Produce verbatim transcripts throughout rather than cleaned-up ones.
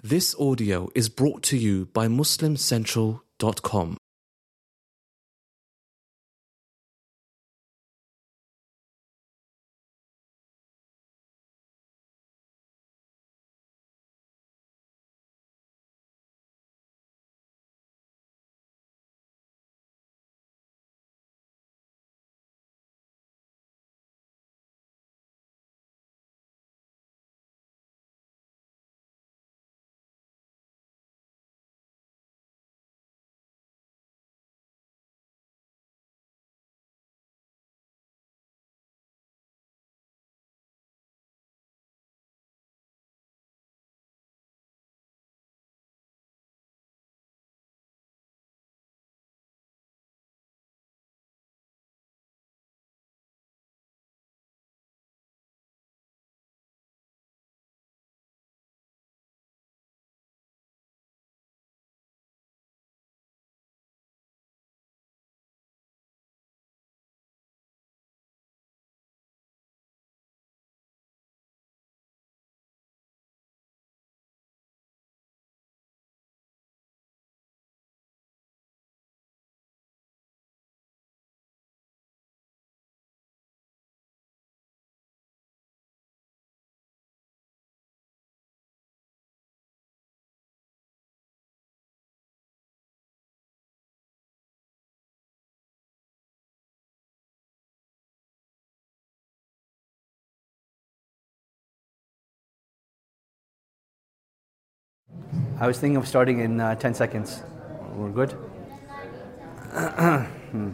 This audio is brought to you by Muslim Central dot com. I was thinking of starting in uh, ten seconds. We're good? hmm.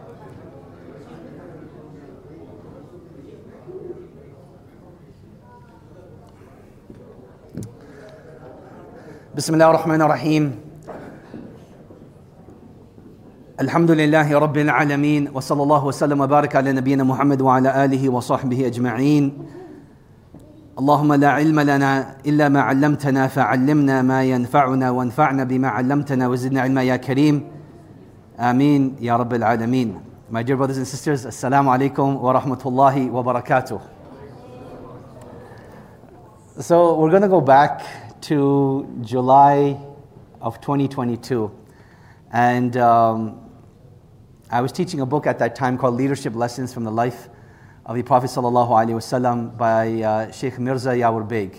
Bismillah ar-Rahman ar-Rahim. Alhamdulillahi Rabbil Alameen. Wa sallallahu wa sallam wa baraka ala nabiyyina Muhammad wa ala alihi wa sahbihi ajma'een. اللهم لا علم لنا إلا ما علمتنا فعلمنا ما ينفعنا وانفعنا بما علمتنا وزدنا علما يا كريم آمين يا رب العالمين. My dear brothers and sisters, Assalamu alaikum wa rahmatullahi wa barakatuh. So we're going to go back to July of twenty twenty-two, and um, I was teaching a book at that time called Leadership Lessons from the Life of the Prophet sallallahu alaihi wasallam by uh, Sheikh Mirza Yawar Beg.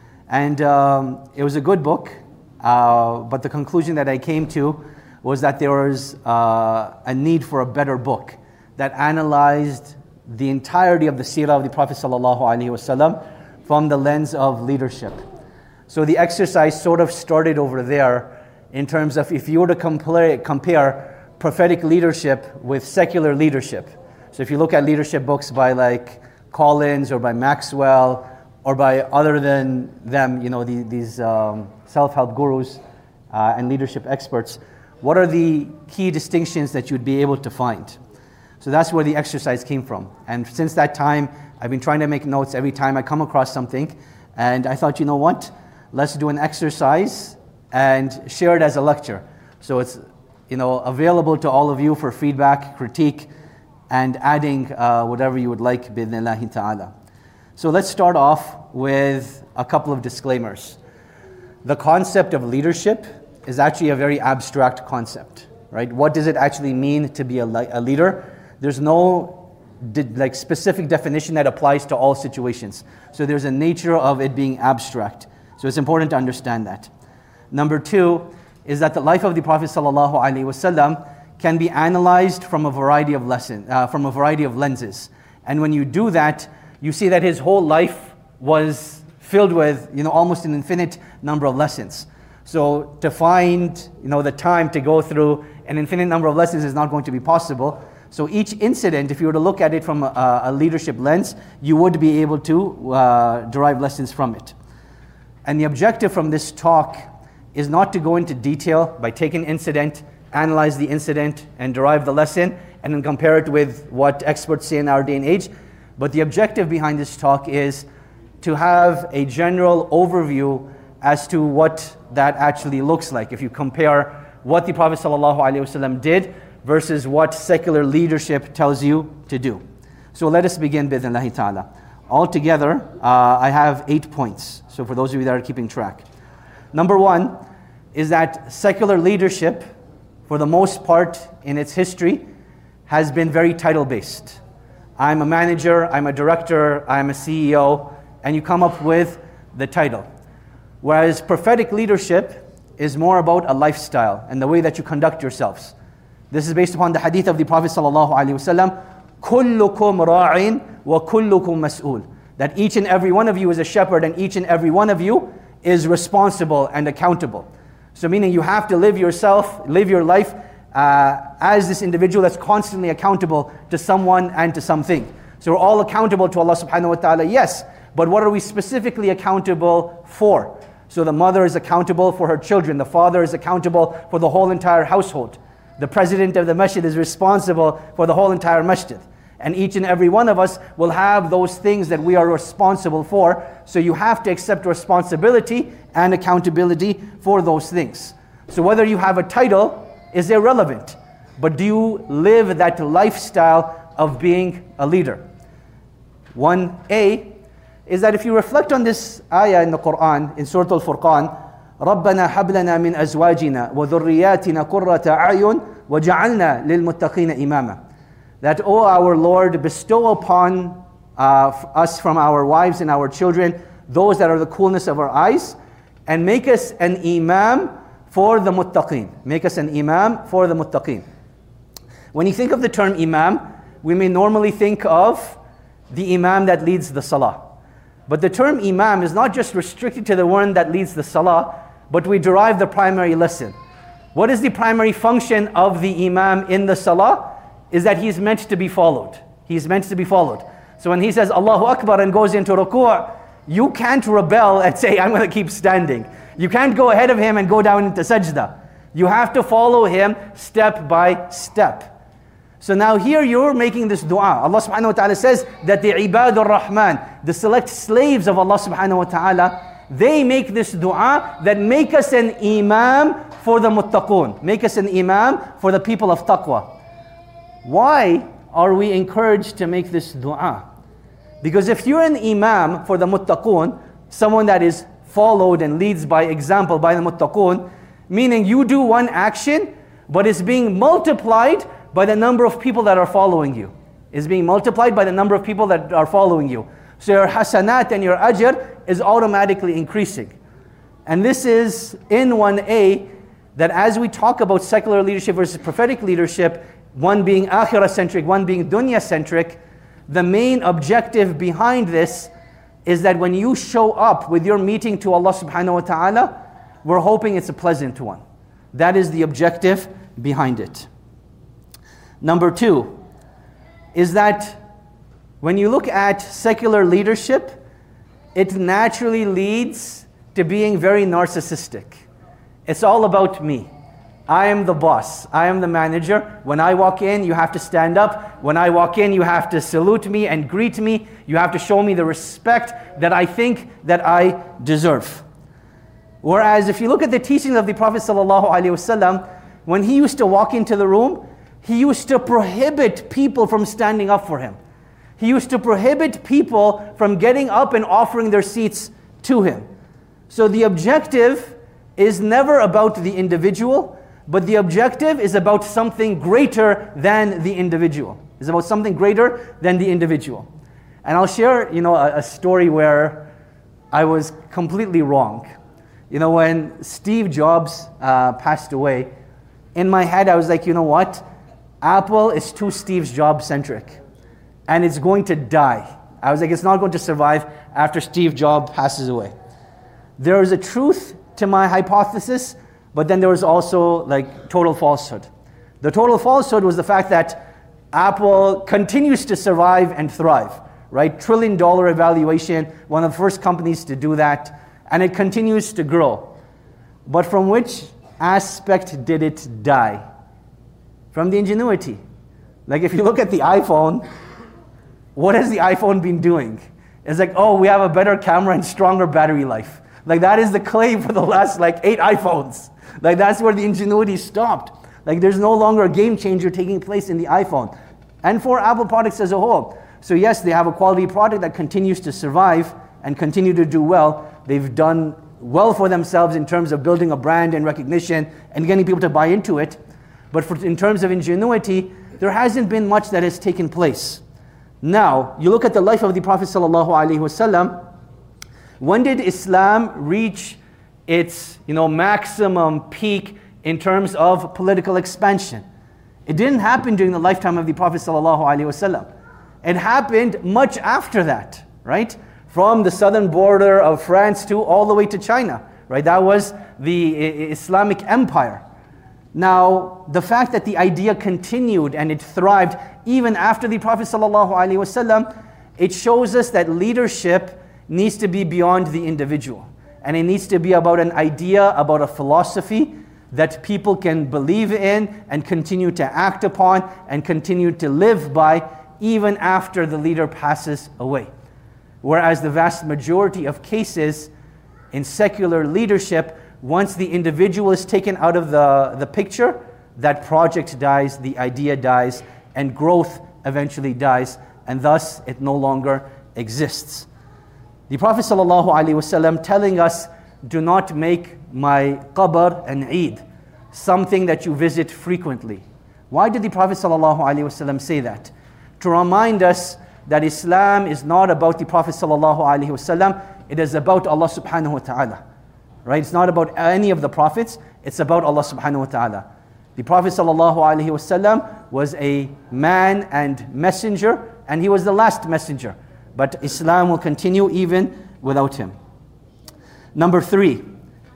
And um, it was a good book, uh, but the conclusion that I came to was that there was uh, a need for a better book that analyzed the entirety of the seerah of the Prophet sallallahu alaihi wasallam from the lens of leadership. So the exercise sort of started over there in terms of if you were to compare, compare prophetic leadership with secular leadership. So if you look at leadership books by like Collins or by Maxwell or by other than them, you know, the, these um, self-help gurus uh, and leadership experts, what are the key distinctions that you'd be able to find? So that's where the exercise came from. And since that time, I've been trying to make notes every time I come across something. And I thought, you know what? Let's do an exercise and share it as a lecture. So it's, you know, available to all of you for feedback, critique, and adding uh, whatever you would like, bi'idhnillahi ta'ala. So let's start off with a couple of disclaimers. The concept of leadership is actually a very abstract concept, right? What does it actually mean to be a, li- a leader? There's no di- like specific definition that applies to all situations. So there's a nature of it being abstract. So it's important to understand that. Number two is that the life of the Prophet sallallahu alaihi wasallam can be analyzed from a variety of lesson, uh, from a variety of lenses. And when you do that, you see that his whole life was filled with, you know, almost an infinite number of lessons. So to find, you know, the time to go through an infinite number of lessons is not going to be possible. So each incident, if you were to look at it from a, a leadership lens, you would be able to uh, derive lessons from it. And the objective from this talk is not to go into detail by taking an incident, analyze the incident and derive the lesson and then compare it with what experts say in our day and age. But the objective behind this talk is to have a general overview as to what that actually looks like. If you compare what the Prophet ﷺ did versus what secular leadership tells you to do. So let us begin bi'idhnillahi ta'ala. Altogether, uh, I have eight points. So for those of you that are keeping track. Number one is that secular leadership, for the most part in its history, has been very title-based. I'm a manager, I'm a director, I'm a C E O, and you come up with the title. Whereas prophetic leadership is more about a lifestyle and the way that you conduct yourselves. This is based upon the hadith of the Prophet sallallahu alaihi wasallam, كُلُّكُمْ رَاعٍ وَكُلُّكُمْ مَسْئُولٌ. That each and every one of you is a shepherd and each and every one of you is responsible and accountable. So meaning you have to live yourself, live your life uh, as this individual that's constantly accountable to someone and to something. So we're all accountable to Allah subhanahu wa ta'ala, yes, but what are we specifically accountable for? So the mother is accountable for her children, the father is accountable for the whole entire household. The president of the masjid is responsible for the whole entire masjid. And each and every one of us will have those things that we are responsible for. So you have to accept responsibility and accountability for those things. So whether you have a title is irrelevant. But do you live that lifestyle of being a leader? one A is that if you reflect on this ayah in the Quran, in Surah Al-Furqan, رَبَّنَا هَبْ لَنَا مِنْ أَزْوَاجِنَا وَذُرِّيَّاتِنَا قُرَّةَ أَعْيُنٍ وَجَعَلْنَا لِلْمُتَّقِينَ إِمَامًا. That, O our Lord, bestow upon uh, us from our wives and our children those that are the coolness of our eyes, and make us an imam for the muttaqeen. Make us an imam for the muttaqeen. When you think of the term imam, we may normally think of the imam that leads the salah. But the term imam is not just restricted to the one that leads the salah, but we derive the primary lesson. What is the primary function of the imam in the salah? Is that he's meant to be followed. He's meant to be followed. So when he says Allahu Akbar and goes into ruku', you can't rebel and say, I'm going to keep standing. You can't go ahead of him and go down into sajda. You have to follow him step by step. So now here you're making this dua. Allah subhanahu wa ta'ala says that the ibadur rahman, the select slaves of Allah subhanahu wa ta'ala, they make this dua that make us an imam for the muttaqun. Make us an imam for the people of taqwa. Why are we encouraged to make this dua? Because if you're an imam for the muttaqun, someone that is followed and leads by example by the muttaqun, meaning you do one action, but it's being multiplied by the number of people that are following you. It's being multiplied by the number of people that are following you. So your hasanat and your ajr is automatically increasing. And this is in one A, that as we talk about secular leadership versus prophetic leadership, one being akhirah-centric, one being dunya-centric, the main objective behind this is that when you show up with your meeting to Allah subhanahu wa ta'ala, we're hoping it's a pleasant one. That is the objective behind it. Number two is that when you look at secular leadership, it naturally leads to being very narcissistic. It's all about me. I am the boss. I am the manager. When I walk in, you have to stand up. When I walk in, you have to salute me and greet me. You have to show me the respect that I think that I deserve. Whereas if you look at the teachings of the Prophet ﷺ, when he used to walk into the room, he used to prohibit people from standing up for him. He used to prohibit people from getting up and offering their seats to him. So the objective is never about the individual, but the objective is about something greater than the individual. It's about something greater than the individual. And I'll share, you know, a, a story where I was completely wrong. You know, when Steve Jobs uh, passed away, in my head I was like, you know what? Apple is too Steve Jobs centric, and it's going to die. I was like, it's not going to survive after Steve Jobs passes away. There is a truth to my hypothesis, but then there was also like total falsehood. The total falsehood was the fact that Apple continues to survive and thrive, right? Trillion dollar evaluation, one of the first companies to do that, and it continues to grow. But from which aspect did it die? From the ingenuity. Like if you look at the iPhone, what has the iPhone been doing? It's like, oh, we have a better camera and stronger battery life. Like that is the claim for the last like eight iPhones. Like that's where the ingenuity stopped. Like there's no longer a game changer taking place in the iPhone. And for Apple products as a whole. So yes, they have a quality product that continues to survive and continue to do well. They've done well for themselves in terms of building a brand and recognition and getting people to buy into it. But for, in terms of ingenuity, there hasn't been much that has taken place. Now, you look at the life of the Prophet ﷺ. When did Islam reach its, you know, maximum peak in terms of political expansion? It didn't happen during the lifetime of the Prophet ﷺ. It happened much after that, right? From the southern border of France to all the way to China, right? That was the Islamic Empire. Now, the fact that the idea continued and it thrived even after the Prophet ﷺ, it shows us that leadership needs to be beyond the individual. And it needs to be about an idea, about a philosophy that people can believe in and continue to act upon and continue to live by even after the leader passes away. Whereas the vast majority of cases in secular leadership, once the individual is taken out of the, the picture, that project dies, the idea dies, and growth eventually dies, and thus it no longer exists. The Prophet ﷺ telling us, do not make my qabr an Eid, something that you visit frequently. Why did the Prophet ﷺ say that? To remind us that Islam is not about the Prophet ﷺ, it is about Allah subhanahu wa ta'ala. Right? It's not about any of the prophets, it's about Allah subhanahu wa ta'ala. The Prophet ﷺ was a man and messenger, and he was the last messenger. But Islam will continue even without him. Number three,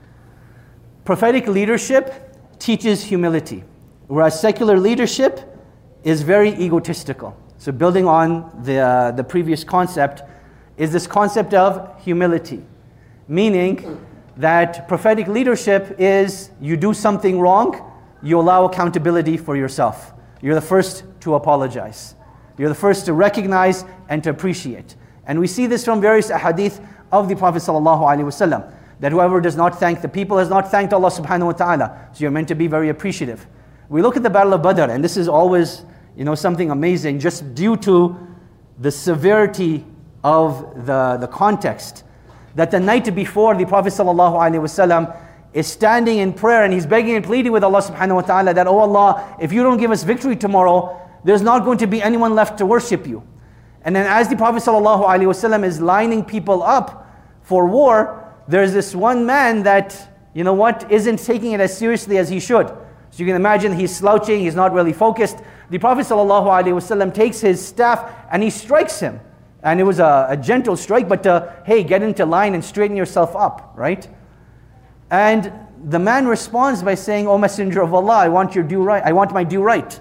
prophetic leadership teaches humility, whereas secular leadership is very egotistical. So building on the, uh, the previous concept is this concept of humility, meaning that prophetic leadership is you do something wrong, you allow accountability for yourself. You're the first to apologize. You're the first to recognize and to appreciate. And we see this from various ahadith of the Prophet ﷺ, that whoever does not thank the people has not thanked Allah subhanahu wa ta'ala. So you're meant to be very appreciative. We look at the Battle of Badr, and this is always, you know, something amazing just due to the severity of the, the context. That the night before, the Prophet ﷺ is standing in prayer and he's begging and pleading with Allah subhanahu wa ta'ala that, oh Allah, if you don't give us victory tomorrow, there's not going to be anyone left to worship you. And then as the Prophet ﷺ is lining people up for war, there's this one man that, you know what, isn't taking it as seriously as he should. So you can imagine he's slouching, he's not really focused. The Prophet ﷺ takes his staff and he strikes him. And it was a, a gentle strike, but uh, hey, get into line and straighten yourself up, right? And the man responds by saying, "O Messenger of Allah, I want your due right. I want my due right."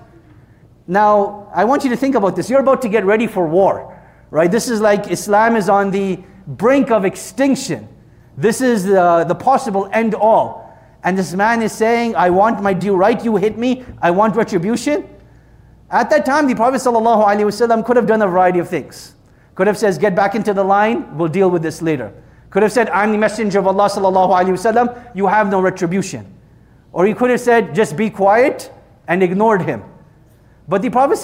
Now, I want you to think about this. You're about to get ready for war, right? This is like Islam is on the brink of extinction. This is the, the possible end all. And this man is saying, I want my due right. You hit me. I want retribution. At that time, the Prophet ﷺ could have done a variety of things. Could have said, get back into the line. We'll deal with this later. Could have said, I'm the Messenger of Allah ﷺ. You have no retribution. Or he could have said, just be quiet, and ignored him. But the Prophet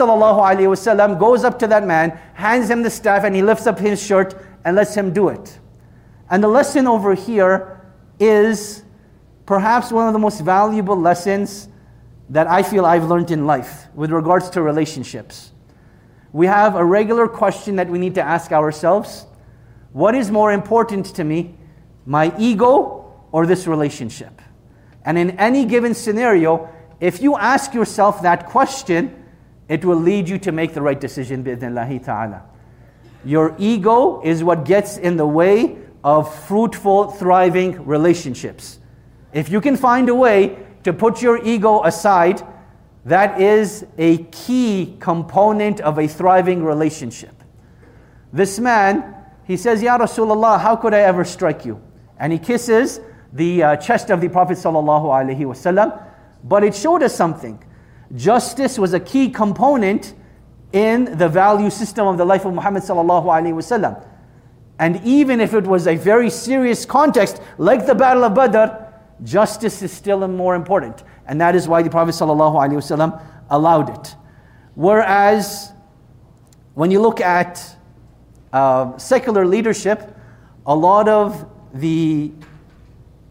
ﷺ goes up to that man, hands him the staff, and he lifts up his shirt and lets him do it. And the lesson over here is perhaps one of the most valuable lessons that I feel I've learned in life with regards to relationships. We have a regular question that we need to ask ourselves. What is more important to me, my ego or this relationship? And in any given scenario, if you ask yourself that question, it will lead you to make the right decision, bi'idhnillahi ta'ala. Your ego is what gets in the way of fruitful, thriving relationships. If you can find a way to put your ego aside, that is a key component of a thriving relationship. This man, he says, Ya Rasulullah, how could I ever strike you? And he kisses the uh, chest of the Prophet sallallahu alaihi wasallam. But it showed us something. Justice was a key component in the value system of the life of Muhammad sallallahu alaihi wasallam. And even if it was a very serious context, like the Battle of Badr, justice is still more important. And that is why the Prophet sallallahu alaihi wasallam allowed it. Whereas, when you look at uh, secular leadership, a lot of the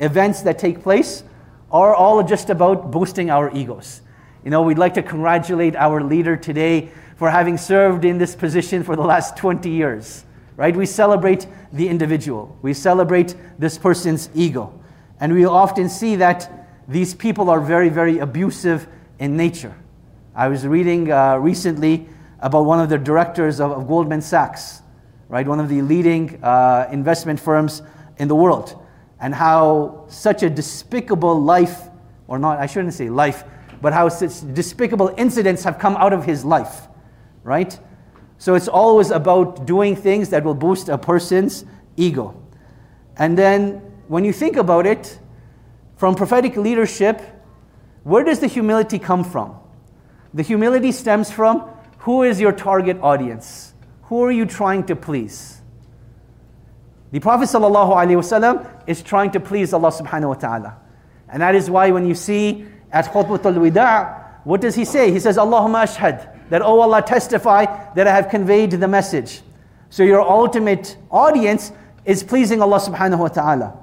events that take place are all just about boosting our egos. You know, we'd like to congratulate our leader today for having served in this position for the last twenty years, right? We celebrate the individual. We celebrate this person's ego. And we often see that these people are very, very abusive in nature. I was reading uh, recently about one of the directors of, of Goldman Sachs, right? One of the leading uh, investment firms in the world, and how such a despicable life, or not, I shouldn't say life, but how such despicable incidents have come out of his life, right? So it's always about doing things that will boost a person's ego. And then when you think about it, from prophetic leadership, where does the humility come from? The humility stems from, who is your target audience? Who are you trying to please? The Prophet ﷺ is trying to please Allah subhanahu wa ta'ala. And that is why when you see at Khutbatul Wida', what does he say? He says, Allahumma ashhad, that, oh Allah, testify that I have conveyed the message. So your ultimate audience is pleasing Allah subhanahu wa ta'ala.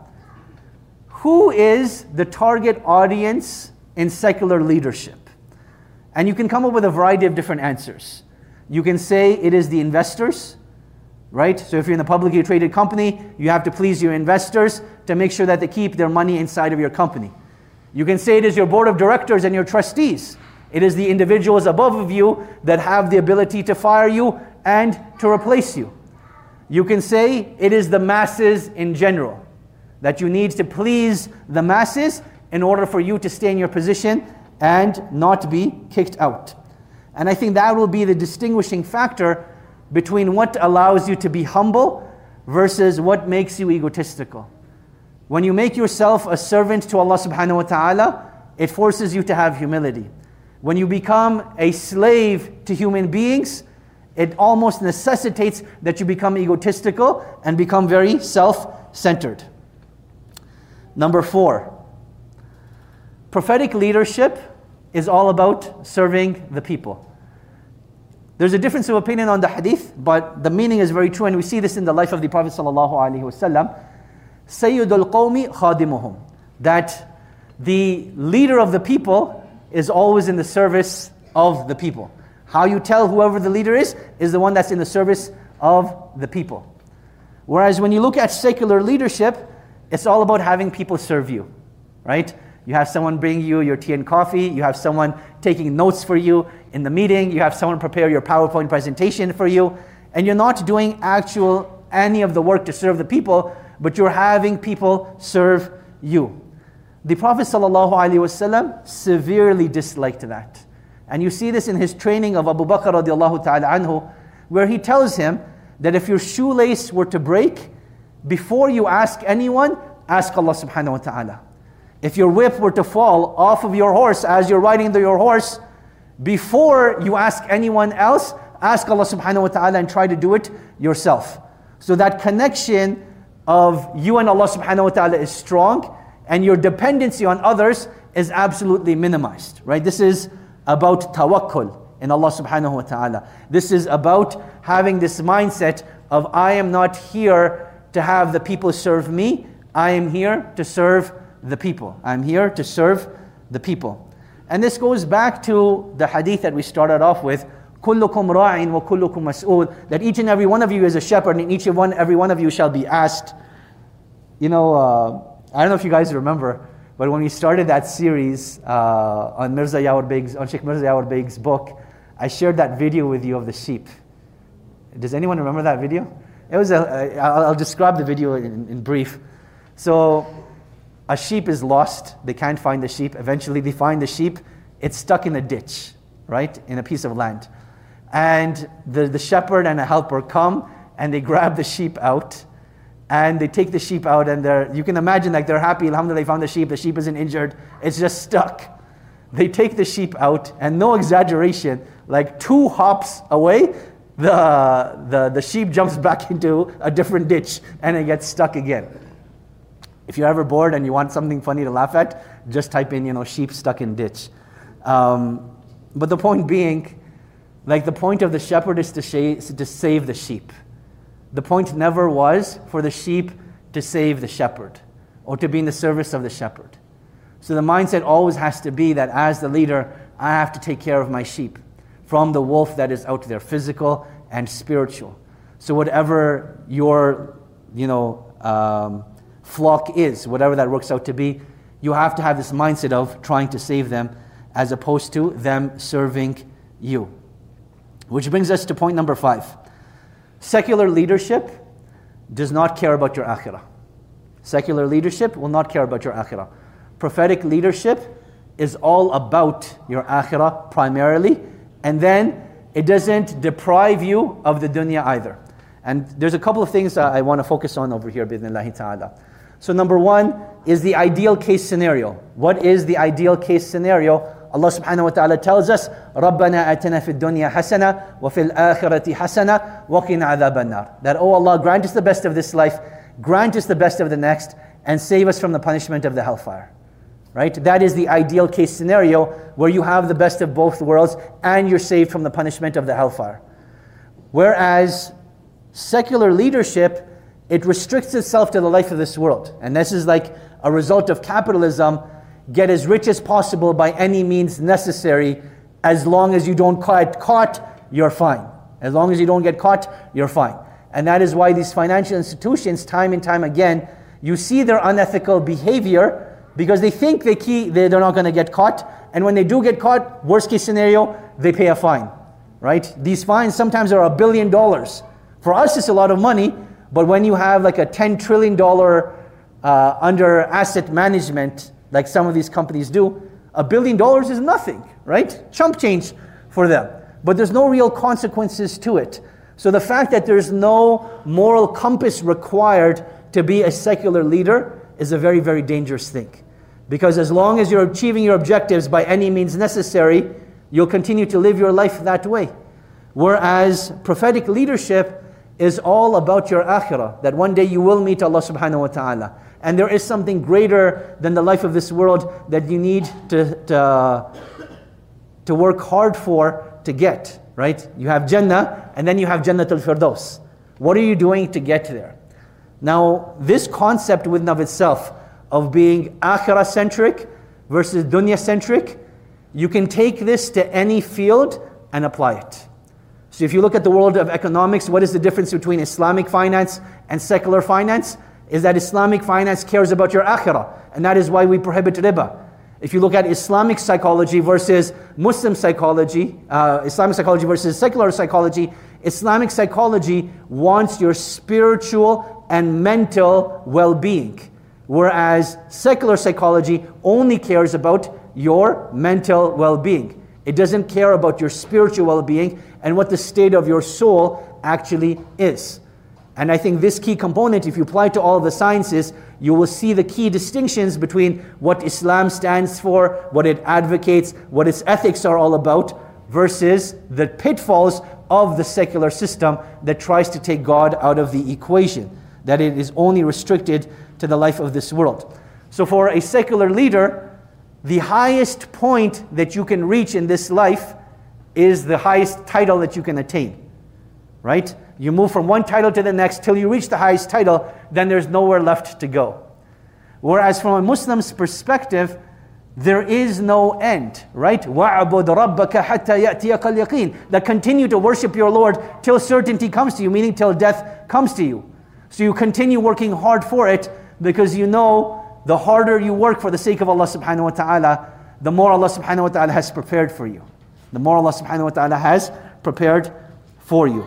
Who is the target audience in secular leadership? And you can come up with a variety of different answers. You can say it is the investors, right? So if you're in a publicly traded company, you have to please your investors to make sure that they keep their money inside of your company. You can say it is your board of directors and your trustees. It is the individuals above of you that have the ability to fire you and to replace you. You can say it is the masses in general, that you need to please the masses in order for you to stay in your position and not be kicked out. And I think that will be the distinguishing factor between what allows you to be humble versus what makes you egotistical. When you make yourself a servant to Allah subhanahu wa ta'ala, it forces you to have humility. When you become a slave to human beings, it almost necessitates that you become egotistical and become very self-centered. Number four, prophetic leadership is all about serving the people. There's a difference of opinion on the hadith, but the meaning is very true, and we see this in the life of the Prophet sallallahu alaihi wasallam. Sayyidul qawmi khadimuhum, that the leader of the people is always in the service of the people. How you tell whoever the leader is, is the one that's in the service of the people. Whereas when you look at secular leadership, it's all about having people serve you, right? You have someone bring you your tea and coffee, you have someone taking notes for you in the meeting, you have someone prepare your PowerPoint presentation for you, and you're not doing actual any of the work to serve the people, but you're having people serve you. The Prophet ﷺ severely disliked that. And you see this in his training of Abu Bakr radiallahu ta'ala anhu, where he tells him that if your shoelace were to break, before you ask anyone, ask Allah subhanahu wa ta'ala. If your whip were to fall off of your horse as you're riding your horse, before you ask anyone else, ask Allah subhanahu wa ta'ala and try to do it yourself. So that connection of you and Allah subhanahu wa ta'ala is strong, and your dependency on others is absolutely minimized, right? This is about tawakkul in Allah subhanahu wa ta'ala. This is about having this mindset of, I am not here to have the people serve me, I am here to serve the people. I'm here to serve the people. And this goes back to the hadith that we started off with, كُلُّكُمْ رَاعٍ وَكُلُّكُمْ مَسْئُولٌ, that each and every one of you is a shepherd, and each and one, every one of you shall be asked. You know, uh, I don't know if you guys remember, but when we started that series uh, on Mirza Yawar Beg's, on Sheikh Mirza Yawar Beg's book, I shared that video with you of the sheep. Does anyone remember that video? It was a, a I'll describe the video in, in brief. So, a sheep is lost, they can't find the sheep. Eventually they find the sheep, it's stuck in a ditch, right, in a piece of land. And the, the shepherd and a helper come and they grab the sheep out, and they take the sheep out, and they're, you can imagine, like, they're happy, alhamdulillah, they found the sheep, the sheep isn't injured, it's just stuck. They take the sheep out, and no exaggeration, like two hops away, the, the, the sheep jumps back into a different ditch, and it gets stuck again. If you're ever bored and you want something funny to laugh at, just type in, you know, sheep stuck in ditch. Um, but the point being, like, the point of the shepherd is to, sh- to save the sheep. The point never was for the sheep to save the shepherd, or to be in the service of the shepherd. So the mindset always has to be that as the leader, I have to take care of my sheep from the wolf that is out there, physical and spiritual. So whatever your, you know, um, flock is, whatever that works out to be, you have to have this mindset of trying to save them as opposed to them serving you. Which brings us to point number five. Secular leadership does not care about your akhirah. Secular leadership will not care about your akhirah. Prophetic leadership is all about your akhirah primarily, and then it doesn't deprive you of the dunya either. And there's a couple of things that I want to focus on over here, bi'idhnillahi ta'ala. So number one is the ideal case scenario. What is the ideal case scenario? Allah subhanahu wa ta'ala tells us, رَبَّنَا أَتِنَا فِي الدُّنْيَا حَسَنَةً وَفِي الْآخِرَةِ حَسَنَةً وَقِنَا عَذَابَ النَّارِ. That, oh Allah, grant us the best of this life, grant us the best of the next, and save us from the punishment of the hellfire. Right? That is the ideal case scenario where you have the best of both worlds and you're saved from the punishment of the hellfire. Whereas secular leadership, it restricts itself to the life of this world. And this is like a result of capitalism. Get as rich as possible by any means necessary. As long as you don't get caught, you're fine. As long as you don't get caught, you're fine. And that is why these financial institutions, time and time again, you see their unethical behavior because they think they key, they're not going to get caught. And when they do get caught, worst case scenario, they pay a fine. Right? These fines sometimes are a billion dollars. For us, it's a lot of money. But when you have like a ten trillion dollars uh, under asset management, like some of these companies do, a billion dollars is nothing, right? Chump change for them. But there's no real consequences to it. So the fact that there's no moral compass required to be a secular leader is a very, very dangerous thing. Because as long as you're achieving your objectives by any means necessary, you'll continue to live your life that way. Whereas prophetic leadership is all about your akhirah, that one day you will meet Allah subhanahu wa ta'ala. And there is something greater than the life of this world that you need to, to, to work hard for to get, right? You have Jannah, and then you have Jannatul Firdaus. What are you doing to get there? Now, this concept within of itself of being akhirah-centric versus dunya-centric, you can take this to any field and apply it. So if you look at the world of economics, what is the difference between Islamic finance and secular finance? Is that Islamic finance cares about your akhirah, and that is why we prohibit riba. If you look at Islamic psychology versus Muslim psychology, uh, Islamic psychology versus secular psychology, Islamic psychology wants your spiritual and mental well-being, whereas secular psychology only cares about your mental well-being. It doesn't care about your spiritual well-being and what the state of your soul actually is. And I think this key component, if you apply to all of the sciences, you will see the key distinctions between what Islam stands for, what it advocates, what its ethics are all about, versus the pitfalls of the secular system that tries to take God out of the equation, that it is only restricted to the life of this world. So for a secular leader, the highest point that you can reach in this life is the highest title that you can attain, right? You move from one title to the next till you reach the highest title, then there's nowhere left to go. Whereas from a Muslim's perspective, there is no end, right? وَعْبُدْ رَبَّكَ حَتَّى يَأْتِيَكَ الْيَقِينَ. That continue to worship your Lord till certainty comes to you, meaning till death comes to you. So you continue working hard for it because you know the harder you work for the sake of Allah subhanahu wa ta'ala, the more Allah subhanahu wa ta'ala has prepared for you. The more Allah subhanahu wa ta'ala has prepared for you.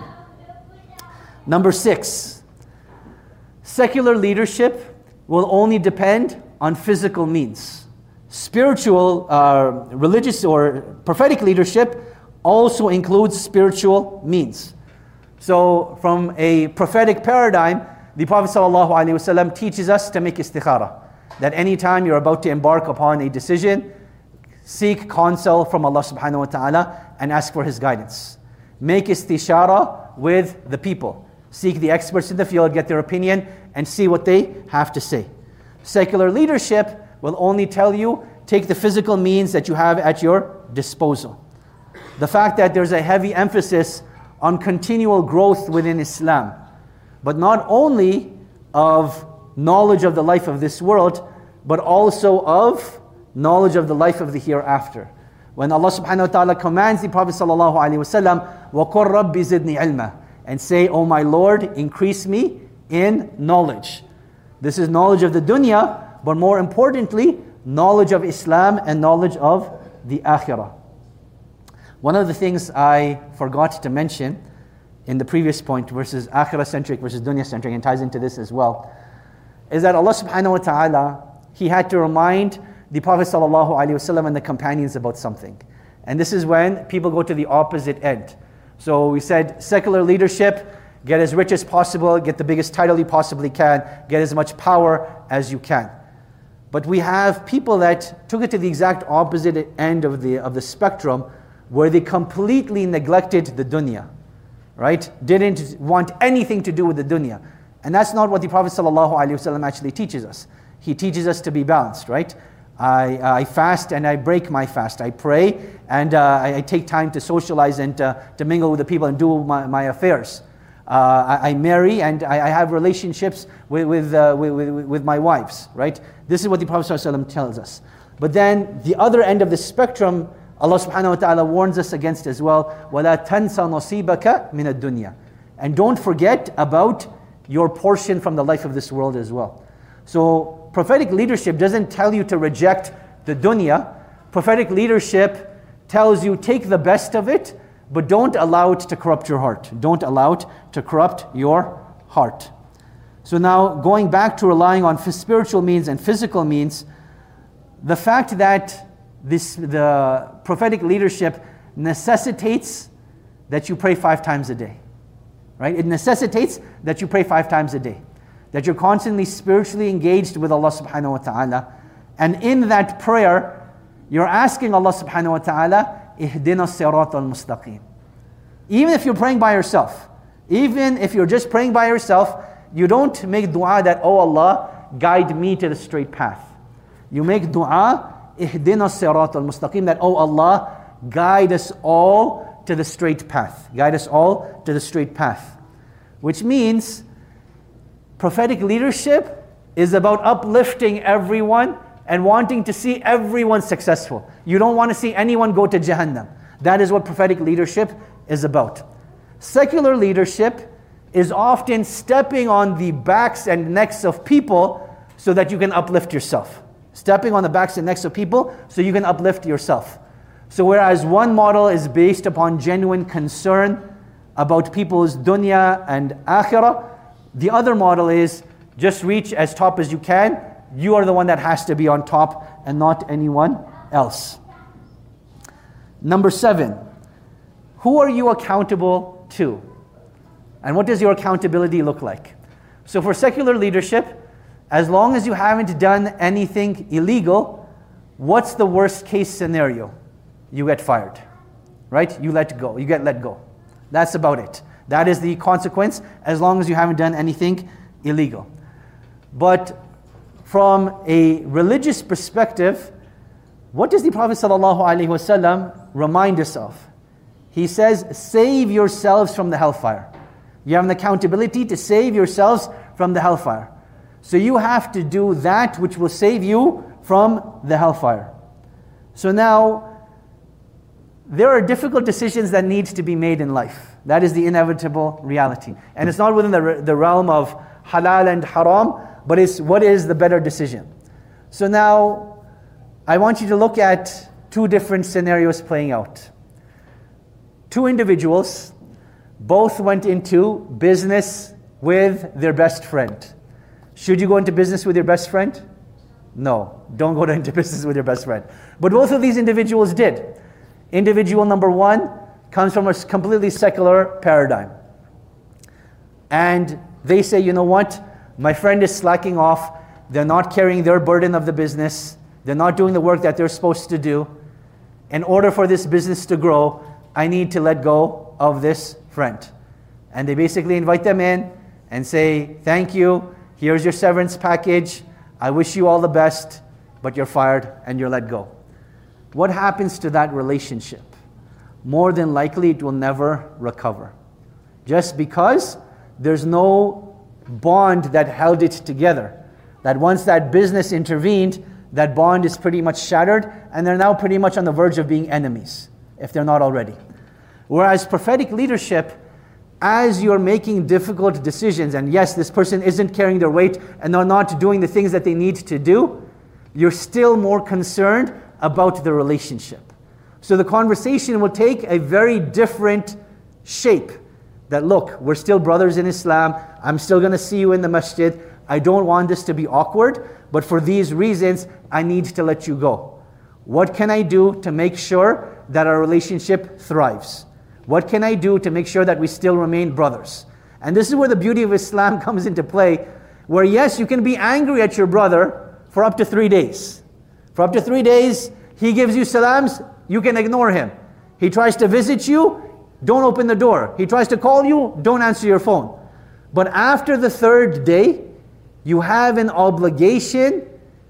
Number six, secular leadership will only depend on physical means. Spiritual, uh, religious or prophetic leadership also includes spiritual means. So from a prophetic paradigm, the Prophet ﷺ teaches us to make istikhara. That anytime you're about to embark upon a decision, seek counsel from Allah subhanahu wa ta'ala and ask for His guidance. Make istishara with the people. Seek the experts in the field, get their opinion, and see what they have to say. Secular leadership will only tell you, take the physical means that you have at your disposal. The fact that there's a heavy emphasis on continual growth within Islam, but not only of knowledge of the life of this world, but also of knowledge of the life of the hereafter. When Allah subhanahu wa ta'ala commands the Prophet sallallahu alaihi wasallam, وَقُلْ رَبِّ زِدْنِي عِلْمًا, and say, "O my Lord, increase me in knowledge." This is knowledge of the dunya, but more importantly, knowledge of Islam and knowledge of the akhirah. One of the things I forgot to mention in the previous point, versus akhirah-centric versus dunya-centric, and ties into this as well, is that Allah subhanahu wa ta'ala, He had to remind the Prophet sallallahu alaihi wasallam and the companions about something. And this is when people go to the opposite end. So we said secular leadership, get as rich as possible, get the biggest title you possibly can, get as much power as you can. But we have people that took it to the exact opposite end of the of the spectrum, where they completely neglected the dunya, right? Didn't want anything to do with the dunya. And that's not what the Prophet ﷺ actually teaches us. He teaches us to be balanced, right? I, uh, I fast and I break my fast. I pray and uh, I, I take time to socialize and uh, to mingle with the people and do my, my affairs. Uh, I, I marry and I, I have relationships with with, uh, with with with my wives, right? This is what the Prophet ﷺ tells us. But then the other end of the spectrum, Allah subhanahu wa ta'ala warns us against as well. وَلَا تَنْسَ نَصِيبَكَ مِنَ الدُّنْيَا. And don't forget about your portion from the life of this world as well. So prophetic leadership doesn't tell you to reject the dunya. Prophetic leadership tells you take the best of it, but don't allow it to corrupt your heart. Don't allow it to corrupt your heart. So now, going back to relying on spiritual means and physical means, the fact that this the prophetic leadership necessitates that you pray five times a day, right? It necessitates that you pray five times a day, that you're constantly spiritually engaged with Allah subhanahu wa ta'ala, and in that prayer, you're asking Allah subhanahu wa ta'ala, Ihdina sirat al-mustaqim. Even if you're praying by yourself, even if you're just praying by yourself, you don't make dua that, "Oh Allah, guide me to the straight path." You make dua, Ihdina sirat al-mustaqim, that, "Oh Allah, guide us all to the straight path." Guide us all to the straight path. Which means prophetic leadership is about uplifting everyone and wanting to see everyone successful. You don't want to see anyone go to Jahannam. That is what prophetic leadership is about. Secular leadership is often stepping on the backs and necks of people so that you can uplift yourself. Stepping on the backs and necks of people so you can uplift yourself. So whereas one model is based upon genuine concern about people's dunya and akhirah, the other model is just reach as top as you can. You are the one that has to be on top and not anyone else. Number seven, who are you accountable to? And what does your accountability look like? So for secular leadership, as long as you haven't done anything illegal, what's the worst case scenario? You get fired, right? You let go, you get let go. That's about it. That is the consequence, as long as you haven't done anything illegal. But from a religious perspective, what does the Prophet ﷺ remind us of? He says, save yourselves from the hellfire. You have an accountability to save yourselves from the hellfire. So you have to do that which will save you from the hellfire. So now, there are difficult decisions that need to be made in life. That is the inevitable reality. And it's not within the, the realm of halal and haram, but it's what is the better decision. So now, I want you to look at two different scenarios playing out. Two individuals, both went into business with their best friend. Should you go into business with your best friend? No, don't go into business with your best friend. But both of these individuals did. Individual number one comes from a completely secular paradigm. And they say, you know what? My friend is slacking off. They're not carrying their burden of the business. They're not doing the work that they're supposed to do. In order for this business to grow, I need to let go of this friend. And they basically invite them in and say, thank you, here's your severance package, I wish you all the best, but you're fired and you're let go. What happens to that relationship? More than likely it will never recover. Just because there's no bond that held it together. That once that business intervened, that bond is pretty much shattered, and they're now pretty much on the verge of being enemies, if they're not already. Whereas prophetic leadership, as you're making difficult decisions, and yes, this person isn't carrying their weight and they're not doing the things that they need to do, you're still more concerned about the relationship. So the conversation will take a very different shape. That look, we're still brothers in Islam, I'm still going to see you in the masjid, I don't want this to be awkward, but for these reasons, I need to let you go. What can I do to make sure that our relationship thrives? What can I do to make sure that we still remain brothers? And this is where the beauty of Islam comes into play, where yes, you can be angry at your brother for up to three days. For up to three days, he gives you salams, you can ignore him. He tries to visit you, don't open the door. He tries to call you, don't answer your phone. But after the third day, you have an obligation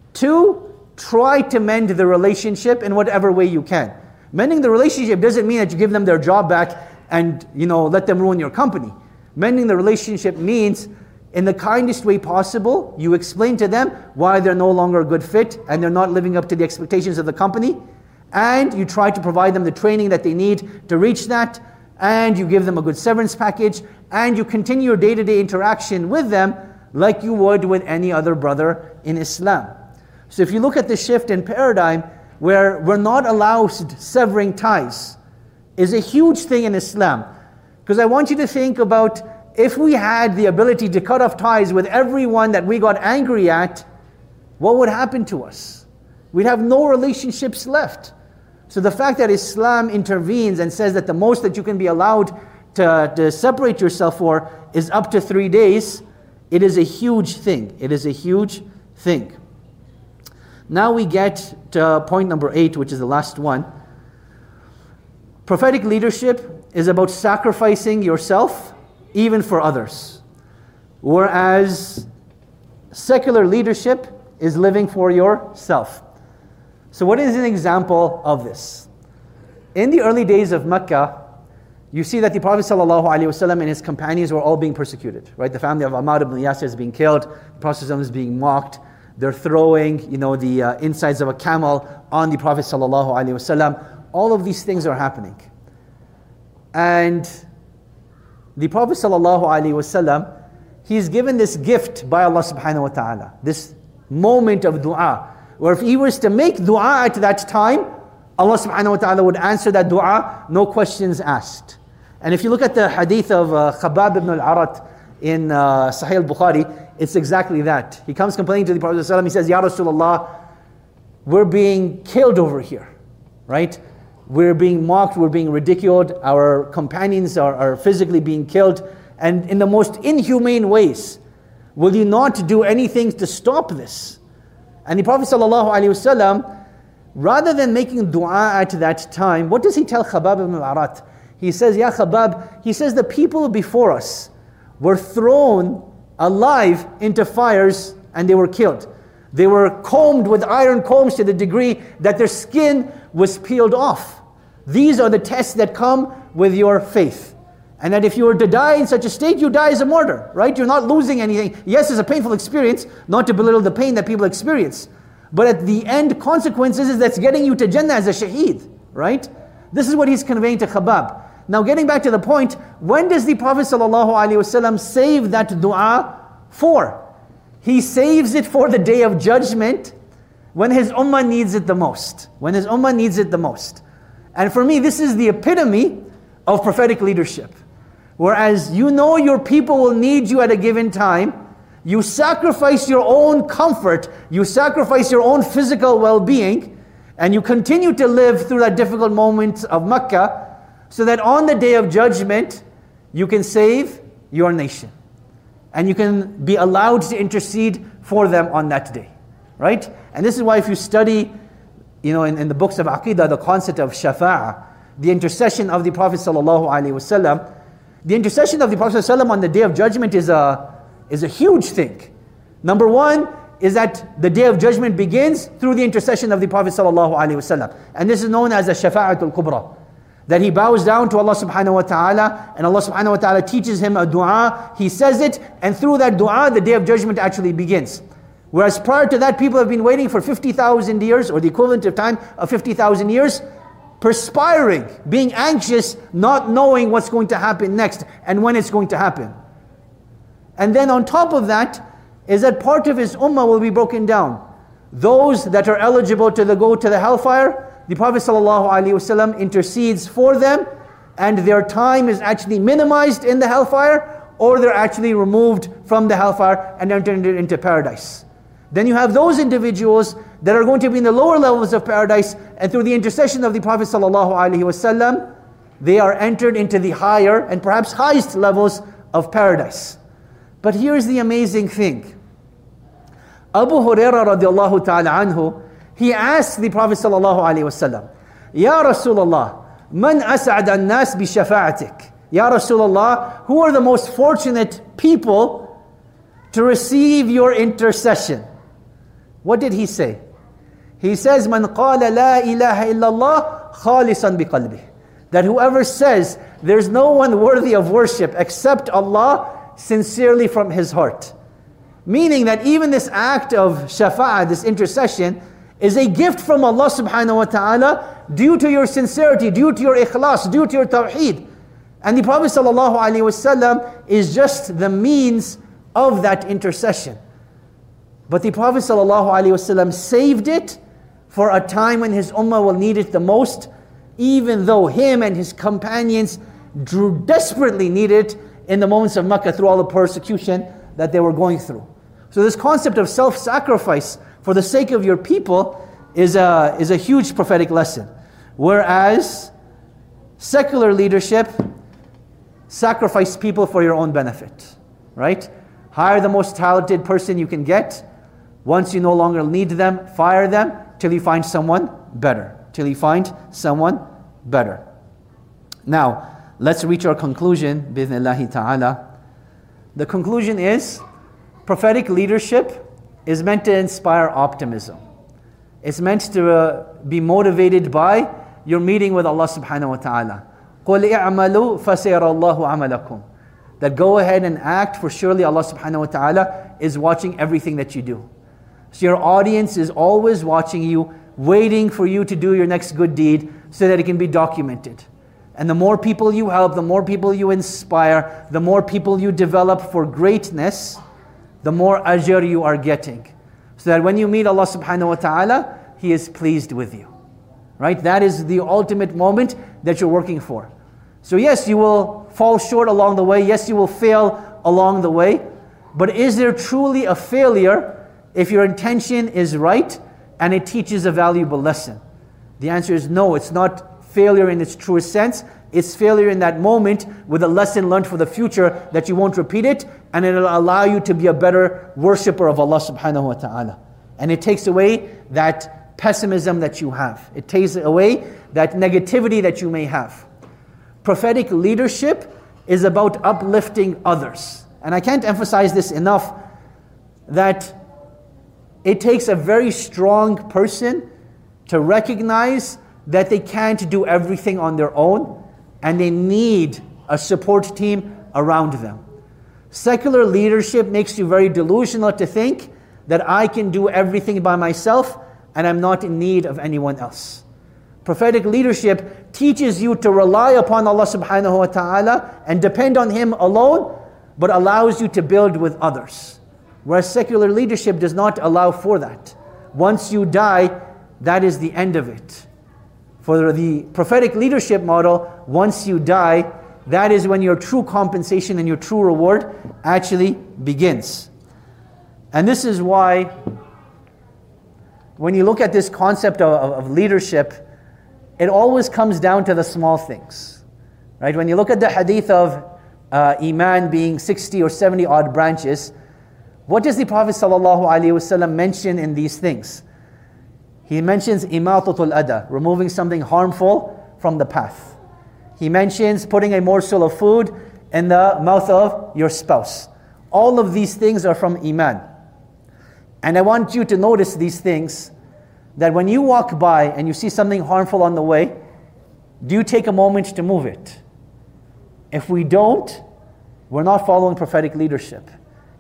to try to mend the relationship in whatever way you can. Mending the relationship doesn't mean that you give them their job back and, you know, let them ruin your company. Mending the relationship means, in the kindest way possible, you explain to them why they're no longer a good fit and they're not living up to the expectations of the company, and you try to provide them the training that they need to reach that, and you give them a good severance package, and you continue your day-to-day interaction with them like you would with any other brother in Islam. So if you look at the shift in paradigm, where we're not allowed severing ties, is a huge thing in Islam. Because I want you to think about, if we had the ability to cut off ties with everyone that we got angry at, what would happen to us? We'd have no relationships left. So the fact that Islam intervenes and says that the most that you can be allowed to, to separate yourself for is up to three days, it is a huge thing. It is a huge thing. Now we get to point number eight, which is the last one. Prophetic leadership is about sacrificing yourself even for others. Whereas secular leadership is living for yourself. So what is an example of this? In the early days of Mecca, you see that the Prophet ﷺ and his companions were all being persecuted. Right? The family of Ammar ibn Yasir is being killed. The Prophet ﷺ is being mocked. They're throwing, you know, the uh, insides of a camel on the Prophet ﷺ. All of these things are happening. And the Prophet ﷺ, he's given this gift by Allah subhanahu wa ta'ala. This moment of dua. Where if he was to make dua at that time, Allah subhanahu wa ta'ala would answer that dua, no questions asked. And if you look at the hadith of uh, Khabbab ibn al-Arat in uh, Sahih al-Bukhari, it's exactly that. He comes complaining to the Prophet ﷺ, he says, Ya Rasulullah, we're being killed over here, right? We're being mocked, we're being ridiculed, our companions are, are physically being killed, and in the most inhumane ways. Will you not do anything to stop this? And the Prophet ﷺ, rather than making dua at that time, what does he tell Khabbab ibn al-Arat? He says, Ya Khabbab, he says the people before us were thrown alive into fires and they were killed. They were combed with iron combs to the degree that their skin was peeled off. These are the tests that come with your faith. And that if you were to die in such a state, you die as a martyr, right? You're not losing anything. Yes, it's a painful experience, not to belittle the pain that people experience. But at the end, consequences is that's getting you to Jannah as a shaheed, right? This is what he's conveying to Khabbab. Now getting back to the point, when does the Prophet ﷺ save that dua for? He saves it for the day of judgment when his ummah needs it the most. When his ummah needs it the most. And for me, this is the epitome of prophetic leadership. Whereas you know your people will need you at a given time, you sacrifice your own comfort, you sacrifice your own physical well-being, and you continue to live through that difficult moment of Mecca, so that on the day of judgment, you can save your nation. And you can be allowed to intercede for them on that day. Right? And this is why if you study, you know, in, in the books of Aqidah, the concept of Shafa'ah, the intercession of the Prophet ﷺ, the intercession of the Prophet ﷺ on the day of judgment is a, is a huge thing. Number one is that the day of judgment begins through the intercession of the Prophet ﷺ. And this is known as a Shafa'atul Kubra. That he bows down to Allah subhanahu wa ta'ala, and Allah subhanahu wa ta'ala teaches him a dua, he says it, and through that dua the day of judgment actually begins. Whereas prior to that, people have been waiting for fifty thousand years, or the equivalent of time of fifty thousand years, perspiring, being anxious, not knowing what's going to happen next and when it's going to happen. And then on top of that, is that part of his ummah will be broken down. Those that are eligible to the, go to the hellfire, the Prophet ﷺ intercedes for them, and their time is actually minimized in the hellfire, or they're actually removed from the hellfire and entered into paradise. Then you have those individuals that are going to be in the lower levels of paradise, and through the intercession of the Prophet ﷺ, they are entered into the higher and perhaps highest levels of paradise. But here's the amazing thing. Abu Hurairah radiallahu ta'ala anhu, he asked the Prophet ﷺ, Ya Rasulullah, man as'ad an-nas bi shafa'atik? Ya Rasulullah, who are the most fortunate people to receive your intercession? What did he say? He says, Man qala la ilaha illallah khalisan biqalbih. That whoever says, there's no one worthy of worship except Allah, sincerely from his heart. Meaning that even this act of shafa'ah, this intercession, is a gift from Allah subhanahu wa ta'ala due to your sincerity, due to your ikhlas, due to your tawheed. And the Prophet sallallahu alaihi wasallam is just the means of that intercession. But the Prophet sallallahu alaihi wasallam saved it for a time when his ummah will need it the most, even though him and his companions drew desperately need it in the moments of Makkah through all the persecution that they were going through. So this concept of self-sacrifice for the sake of your people is a, is a huge prophetic lesson. Whereas secular leadership, sacrifice people for your own benefit, right? Hire the most talented person you can get. Once you no longer need them, fire them till you find someone better. Till you find someone better. Now, let's reach our conclusion, bi'idhnillahi ta'ala. The conclusion is, prophetic leadership is meant to inspire optimism. It's meant to uh, be motivated by your meeting with Allah subhanahu wa ta'ala. قُلْ اِعْمَلُوا فَسَيَرَ اللَّهُ عَمَلَكُمْ. That go ahead and act, for surely Allah subhanahu wa ta'ala is watching everything that you do. So your audience is always watching you, waiting for you to do your next good deed so that it can be documented. And the more people you help, the more people you inspire, the more people you develop for greatness, the more ajr you are getting. So that when you meet Allah subhanahu wa ta'ala, He is pleased with you. Right? That is the ultimate moment that you're working for. So yes, you will fall short along the way. Yes, you will fail along the way. But is there truly a failure if your intention is right and it teaches a valuable lesson? The answer is no, it's not failure in its truest sense. It's failure in that moment with a lesson learned for the future that you won't repeat it, and it'll allow you to be a better worshipper of Allah subhanahu wa ta'ala. And it takes away that pessimism that you have. It takes away that negativity that you may have. Prophetic leadership is about uplifting others. And I can't emphasize this enough, that it takes a very strong person to recognize that they can't do everything on their own, and they need a support team around them. Secular leadership makes you very delusional to think that I can do everything by myself and I'm not in need of anyone else. Prophetic leadership teaches you to rely upon Allah subhanahu wa ta'ala and depend on Him alone, but allows you to build with others. Whereas secular leadership does not allow for that. Once you die, that is the end of it. For the prophetic leadership model, once you die, that is when your true compensation and your true reward actually begins. And this is why, when you look at this concept of, of, of leadership, it always comes down to the small things. Right? When you look at the hadith of uh, Iman being sixty or seventy odd branches, what does the Prophet ﷺ mention in these things? He mentions imatatul adha, removing something harmful from the path. He mentions putting a morsel of food in the mouth of your spouse. All of these things are from Iman. And I want you to notice these things, that when you walk by and you see something harmful on the way, do you take a moment to move it? If we don't, we're not following prophetic leadership.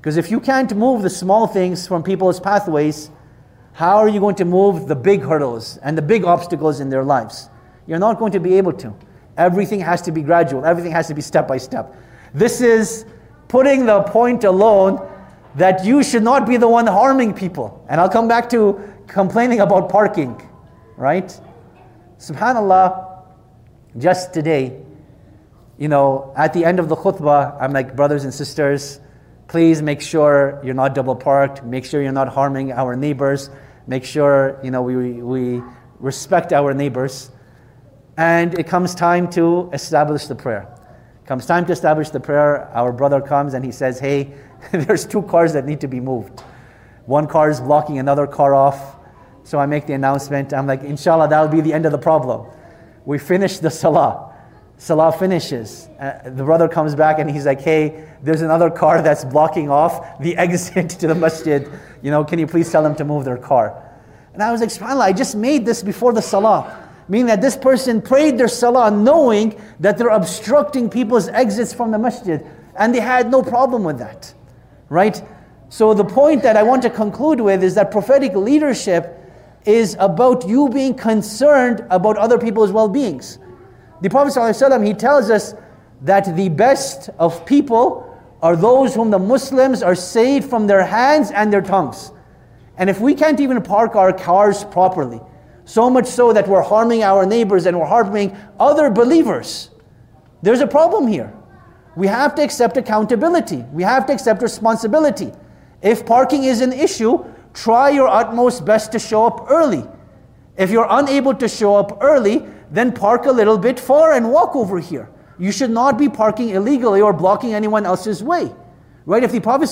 Because if you can't move the small things from people's pathways, how are you going to move the big hurdles and the big obstacles in their lives? You're not going to be able to. Everything has to be gradual. Everything has to be step by step. This is putting the point alone that you should not be the one harming people. And I'll come back to complaining about parking, right? SubhanAllah, just today, you know, at the end of the khutbah, I'm like, brothers and sisters, please make sure you're not double parked. Make sure you're not harming our neighbors. Make sure, you know, we, we respect our neighbors. And it comes time to establish the prayer. Comes time to establish the prayer, our brother comes and he says, hey, there's two cars that need to be moved. One car is blocking another car off. So I make the announcement. I'm like, inshallah, that'll be the end of the problem. We finish the salah. Salah finishes. Uh, the brother comes back and he's like, hey, there's another car that's blocking off the exit to the masjid. You know, can you please tell them to move their car? And I was like, subhanAllah, I just made this before the salah. Meaning that this person prayed their salah knowing that they're obstructing people's exits from the masjid. And they had no problem with that. Right? So the point that I want to conclude with is that prophetic leadership is about you being concerned about other people's well-beings. The Prophet ﷺ, he tells us that the best of people are those whom the Muslims are saved from their hands and their tongues. And if we can't even park our cars properly, so much so that we're harming our neighbors and we're harming other believers, there's a problem here. We have to accept accountability. We have to accept responsibility. If parking is an issue, try your utmost best to show up early. If you're unable to show up early, then park a little bit far and walk over here. You should not be parking illegally or blocking anyone else's way. Right? If the Prophet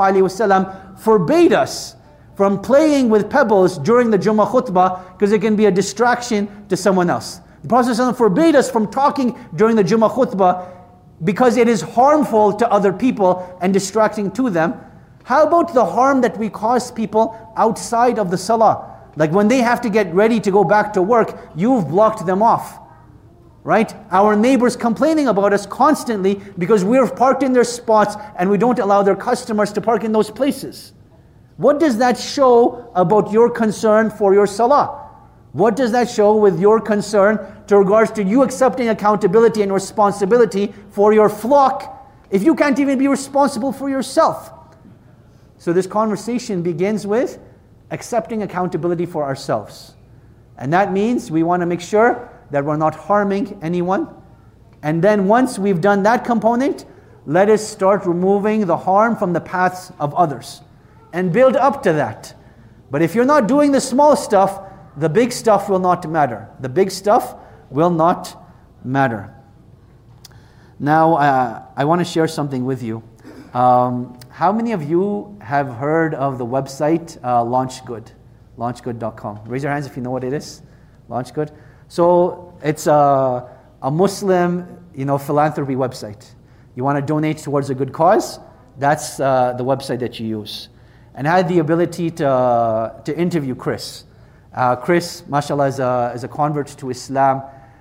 ﷺ forbade us from playing with pebbles during the Jummah khutbah because it can be a distraction to someone else. The Prophet ﷺ forbade us from talking during the Jummah khutbah because it is harmful to other people and distracting to them. How about the harm that we cause people outside of the salah? Like when they have to get ready to go back to work, you've blocked them off. Right? Our neighbors complaining about us constantly because we're parked in their spots and we don't allow their customers to park in those places. What does that show about your concern for your salah? What does that show with your concern to regards to you accepting accountability and responsibility for your flock if you can't even be responsible for yourself? So this conversation begins with accepting accountability for ourselves. And that means we want to make sure that we're not harming anyone. And then once we've done that component, let us start removing the harm from the paths of others. And build up to that. But if you're not doing the small stuff, the big stuff will not matter. The big stuff will not matter. Now, uh, I want to share something with you. Um, how many of you have heard of the website uh, LaunchGood? launch good dot com. Raise your hands if you know what it is. LaunchGood. So it's a, a Muslim, you know, philanthropy website. You want to donate towards a good cause? That's uh, the website that you use. And I had the ability to, uh, to interview Chris. Uh, Chris, mashallah, is a, is a convert to Islam.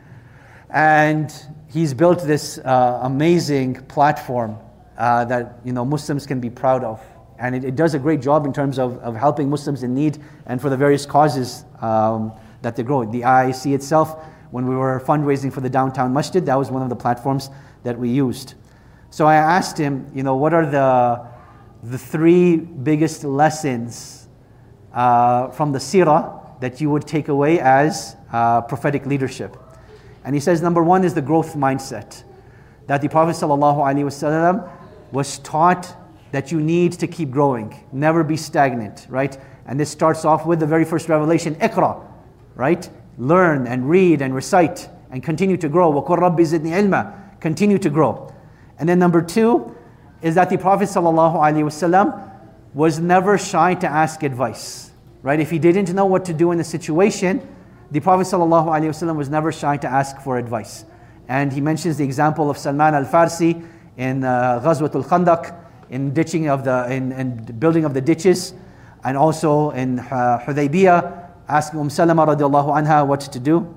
And he's built this uh, amazing platform uh, that, you know, Muslims can be proud of. And it, it does a great job in terms of, of helping Muslims in need and for the various causes um, that they grow. The I I C itself, when we were fundraising for the downtown masjid, that was one of the platforms that we used. So I asked him, you know, what are the the three biggest lessons uh, from the seerah that you would take away as uh, prophetic leadership? And he says, number one is the growth mindset. That the Prophet ﷺ was taught that you need to keep growing, never be stagnant, right? And this starts off with the very first revelation, Iqra, right? Learn and read and recite and continue to grow. وَقُلْ رَبِّ زِدْنِي عِلْمًا. Continue to grow. And then number two is that the Prophet ﷺ was never shy to ask advice, right? If he didn't know what to do in a situation, the Prophet ﷺ was never shy to ask for advice. And he mentions the example of Salman al-Farsi in uh, Ghazwat al-Khandaq, in ditching of the, in, in building of the ditches, and also in uh, Hudaybiyah, asking Umm Salama radiallahu anha what to do.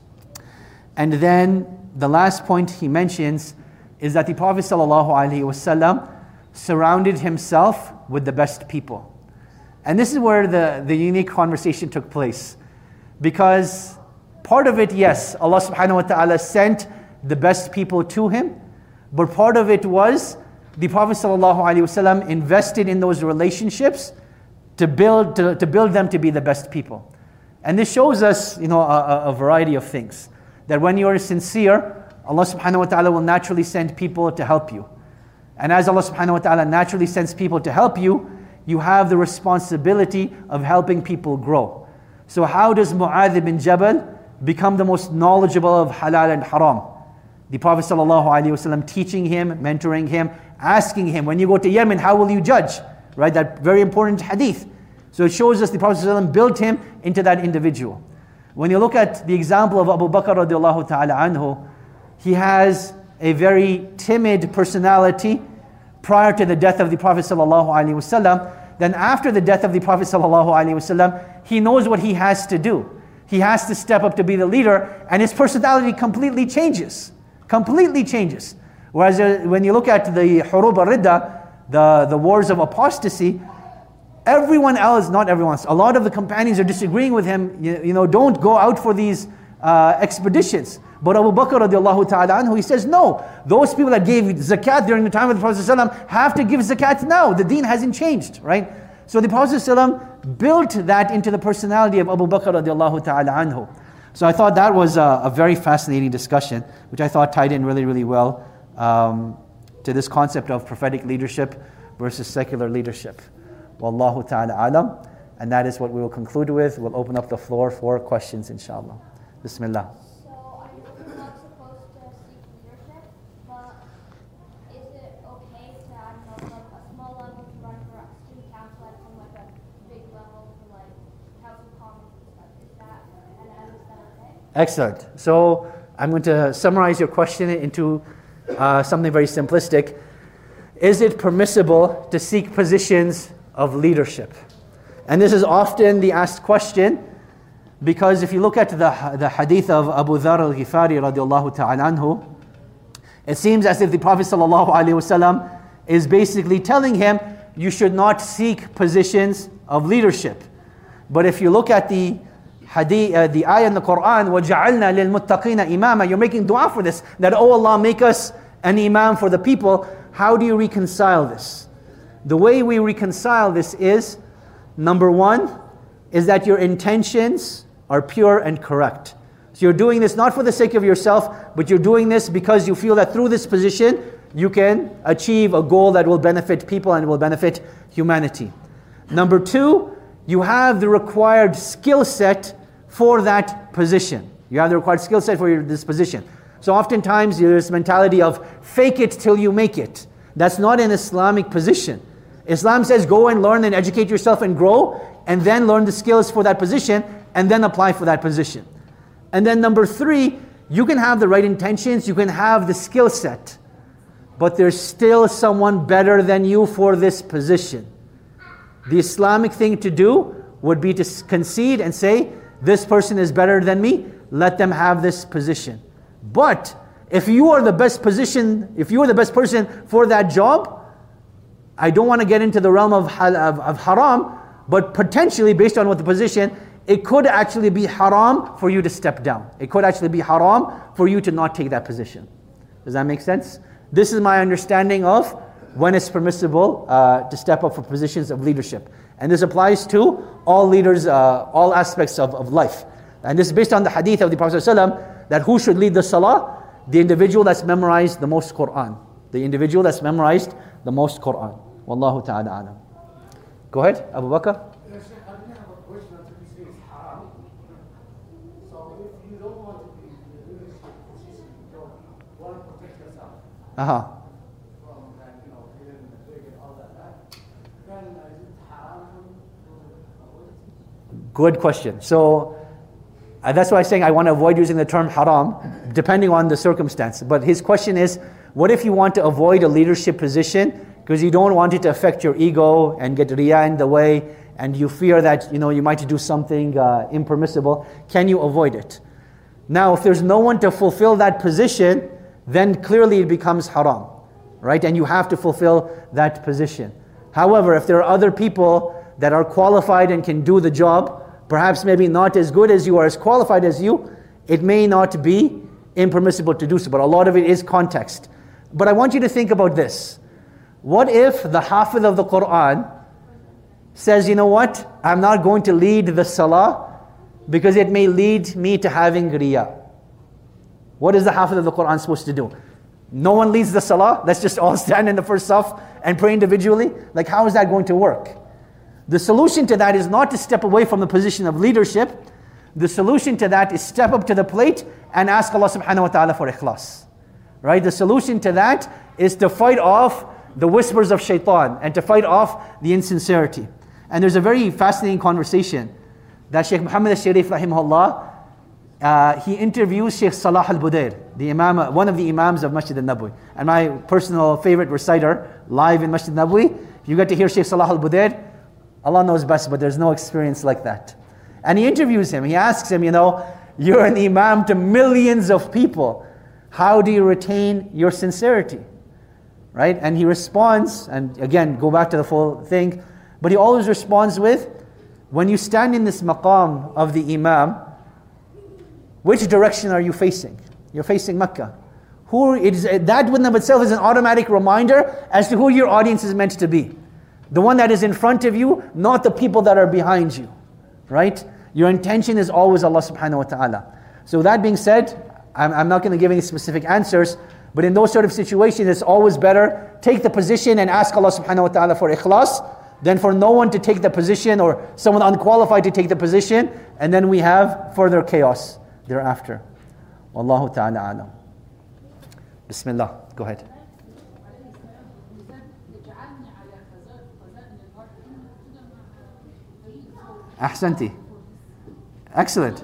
And then the last point he mentions is that the Prophet ﷺ surrounded himself with the best people. And this is where the, the unique conversation took place. Because part of it, yes, Allah subhanahu wa ta'ala sent the best people to him. But part of it was the Prophet sallallahu alaihi wasallam invested in those relationships to build, to, to build them to be the best people. And this shows us, you know, a, a variety of things. That when you are sincere, Allah subhanahu wa ta'ala will naturally send people to help you. And as Allah subhanahu wa ta'ala naturally sends people to help you, you have the responsibility of helping people grow. So how does Mu'adh bin Jabal become the most knowledgeable of halal and haram? The Prophet sallallahu alaihi wasallam teaching him, mentoring him, asking him, when you go to Yemen, how will you judge? Right, that very important hadith. So it shows us the Prophet sallallahu alaihi wasallam built him into that individual. When you look at the example of Abu Bakr radiallahu ta'ala anhu, he has a very timid personality prior to the death of the Prophet sallallahu alaihi wasallam. Then after the death of the Prophet sallallahu alaihi wasallam, he knows what he has to do. He has to step up to be the leader, and his personality completely changes. Completely changes. Whereas uh, when you look at the Hurub al-Ridda, the, the wars of apostasy, everyone else, not everyone, a lot of the companions are disagreeing with him, you, you know, don't go out for these uh, expeditions. But Abu Bakr radiallahu ta'ala anhu, he says, no, those people that gave zakat during the time of the Prophet ﷺ have to give zakat now. The deen hasn't changed, right? So the Prophet ﷺ built that into the personality of Abu Bakr radiallahu ta'ala anhu. So I thought that was a, a very fascinating discussion, which I thought tied in really, really well um, to this concept of prophetic leadership versus secular leadership. Wallahu ta'ala alam. And that is what we will conclude with. We'll open up the floor for questions, inshallah. Bismillah. Excellent. So I'm going to summarize your question into uh, something very simplistic. Is it permissible to seek positions of leadership? And this is often the asked question, because if you look at the, the hadith of Abu Dharr al-Ghifari radiallahu ta'ala anhu, it seems as if the Prophet sallallahu alaihi wasallam is basically telling him, you should not seek positions of leadership. But if you look at the Hadith, uh, the ayah in the Quran, وَجَعَلْنَا لِلْمُتَّقِينَ إِمَامًا, you're making dua for this, that, oh Allah, make us an imam for the people. How do you reconcile this? The way we reconcile this is, number one, is that your intentions are pure and correct. So you're doing this not for the sake of yourself, but you're doing this because you feel that through this position, you can achieve a goal that will benefit people and will benefit humanity. Number two, you have the required skill set for that position. You have the required skill set for your, this position. So oftentimes there's this mentality of fake it till you make it. That's not an Islamic position. Islam says go and learn and educate yourself and grow, and then learn the skills for that position, and then apply for that position. And then number three, you can have the right intentions, you can have the skill set, but there's still someone better than you for this position. The Islamic thing to do would be to concede and say, this person is better than me, let them have this position. But if you are the best position, if you are the best person for that job, I don't want to get into the realm of, of, of haram, but potentially based on what the position, it could actually be haram for you to step down. It could actually be haram for you to not take that position. Does that make sense? This is my understanding of when it's permissible uh, to step up for positions of leadership. And this applies to all leaders, uh, all aspects of, of life. And this is based on the hadith of the Prophet ﷺ, that who should lead the salah? The individual that's memorized the most Qur'an. The individual that's memorized the most Qur'an. Wallahu ta'ala alam. Go ahead, Abu Bakr. Yes, I have a question after you say it's haram. So if you don't want to be in the leadership position, you don't want to protect yourself. Uh-huh. Good question. So uh, that's why I'm saying I want to avoid using the term haram, depending on the circumstance. But his question is, what if you want to avoid a leadership position because you don't want it to affect your ego and get riyah in the way, and you fear that you know you might do something uh, impermissible? Can you avoid it? Now, if there's no one to fulfill that position, then clearly it becomes haram, right? And you have to fulfill that position. However, if there are other people that are qualified and can do the job, perhaps maybe not as good as you or as qualified as you, it may not be impermissible to do so. But a lot of it is context. But I want you to think about this. What if the Hafiz of the Quran says, you know what, I'm not going to lead the Salah because it may lead me to having Riya. What is the Hafiz of the Quran supposed to do? No one leads the Salah? Let's just all stand in the first saf and pray individually? Like, how is that going to work? The solution to that is not to step away from the position of leadership. The solution to that is step up to the plate and ask Allah subhanahu wa ta'ala for ikhlas. Right? The solution to that is to fight off the whispers of shaitan and to fight off the insincerity. And there's a very fascinating conversation that Shaykh Muhammad al-Sharif rahimahullah, uh, he interviews Shaykh Salah al-Budair, the imam, one of the imams of Masjid al-Nabawi, and my personal favorite reciter live in Masjid al-Nabawi. If you get to hear Shaykh Salah al-Budair, Allah knows best, but there's no experience like that. And he interviews him. He asks him, you know, you're an imam to millions of people. How do you retain your sincerity? Right? And he responds, and again, go back to the full thing, but he always responds with, when you stand in this maqam of the imam, which direction are you facing? You're facing Mecca. Who it is, that in of itself is an automatic reminder as to who your audience is meant to be. The one that is in front of you, not the people that are behind you. Right? Your intention is always Allah subhanahu wa ta'ala. So that being said, I'm, I'm not going to give any specific answers, but in those sort of situations, it's always better take the position and ask Allah subhanahu wa ta'ala for ikhlas, than for no one to take the position or someone unqualified to take the position, and then we have further chaos thereafter. Wallahu ta'ala alam. Bismillah. Go ahead. Ahsanti. Excellent.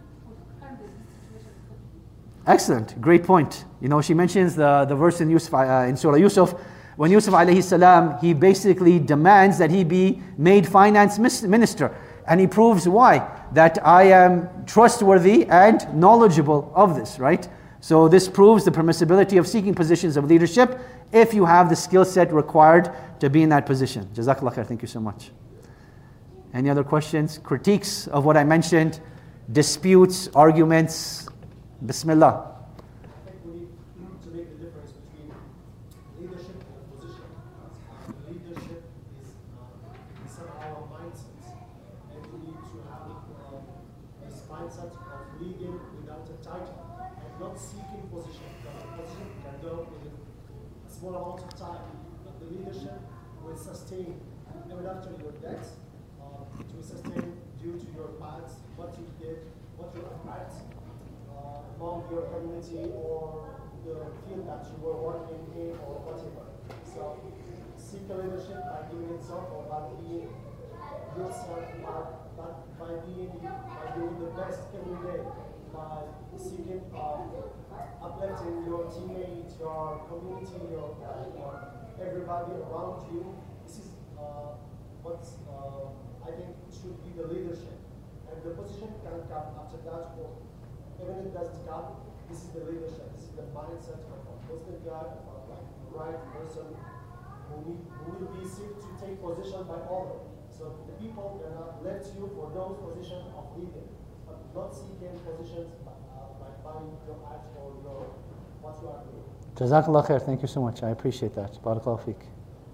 Excellent. Great point. You know, she mentions the, the verse in, Yusuf, uh, in Surah Yusuf, when Yusuf alayhi salam, he basically demands that he be made finance minister. And he proves why. That I am trustworthy and knowledgeable of this, right? So this proves the permissibility of seeking positions of leadership if you have the skill set required to be in that position. Jazakallah khair. Thank you so much. Any other questions? Critiques of what I mentioned? Disputes? Arguments? Bismillah. I think we need to make the difference between leadership and position. Leadership is uh, somehow a mindset, and we need to have uh, this mindset of leading without a title and not seeking position. Because the position can go within a small amount of time, but the leadership will sustain even after your death. Uh, it will sustain due to your paths, what you did, what you impact among your community or the field that you were working in or whatever. So seek a leadership by doing itself or by being yourself, by, by, by being by doing the best every day, by seeking um, uplifting your teammates, your community, your, your everybody around you. This is uh, what uh, I think should be the leadership. And the position can come after that or even if it doesn't come, this is the leadership, this is the mindset of a Muslim guy, of a like, right person who, need, who will be seek to take position by all. So the people are not left you for those positions of leading, but not seeking positions by, uh, like by your act or your what you are doing. Jazakallah khair. Thank you so much. I appreciate that. Barakallahu feek.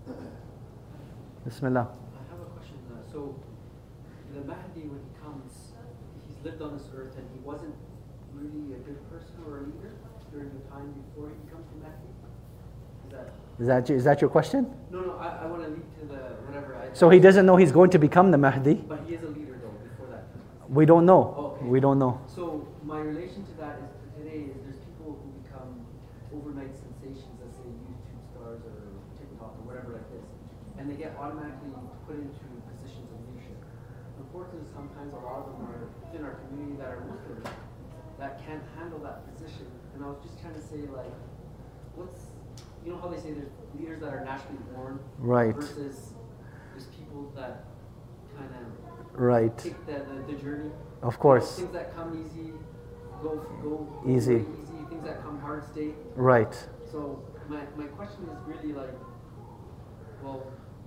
Bismillah. I have a question. Uh, so the Mahdi, when he comes, he's lived on this earth and he wasn't really a good person or a leader during the time before he becomes the Mahdi? Is that Is that, is that your question? no no I, I want to lead to the whatever I So he doesn't know he's going to become the Mahdi? but he is a leader though before that. We don't know. Oh, okay. We don't know. So my relation to that is to today is there's people who become overnight sensations, let's say YouTube stars or TikTok or whatever like this, and they get automatically put into positions of leadership. Unfortunately, sometimes a lot of them are within our community that are Muslims that can't handle that position. And I was just trying to say, like, what's, you know how they say there's leaders that are naturally born, Right. versus there's people that kind of Right. take the, the, the journey. Of course. Things that come easy, go go Easy. easy. Things that come hard, stay. Right. So my, my question is really like, well,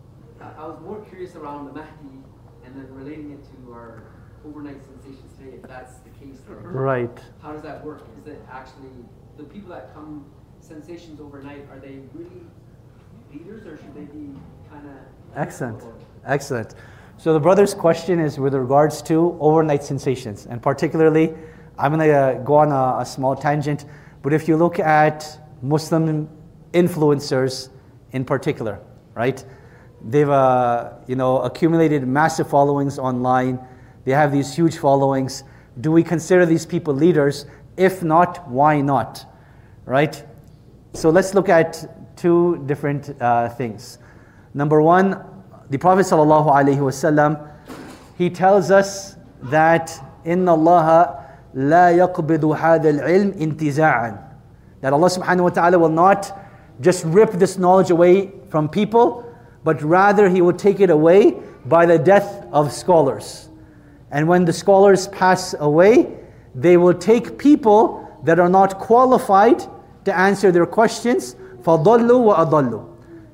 I, I was more curious around the Mahdi and then relating it to our overnight sensations today, if that's the case. Then Right. how does that work? Is it actually, the people that come sensations overnight, are they really leaders or should they be kind of... Excellent. Excellent. So the brother's question is with regards to overnight sensations. And particularly, I'm going to go on a, a small tangent, but if you look at Muslim influencers in particular, right? They've uh, you know, accumulated massive followings online. They have these huge followings. Do we consider these people leaders? If not, why not? Right? So let's look at two different uh, things. Number one, the Prophet sallallahu alaihi wasallam, he tells us that inna Allah la yaqbidu hadha al-ilm intiza'an. That Allah subhanahu wa ta'ala will not just rip this knowledge away from people, but rather He will take it away by the death of scholars. And when the scholars pass away, they will take people that are not qualified to answer their questions. فَضَلُّوا وَأَضَلُّوا.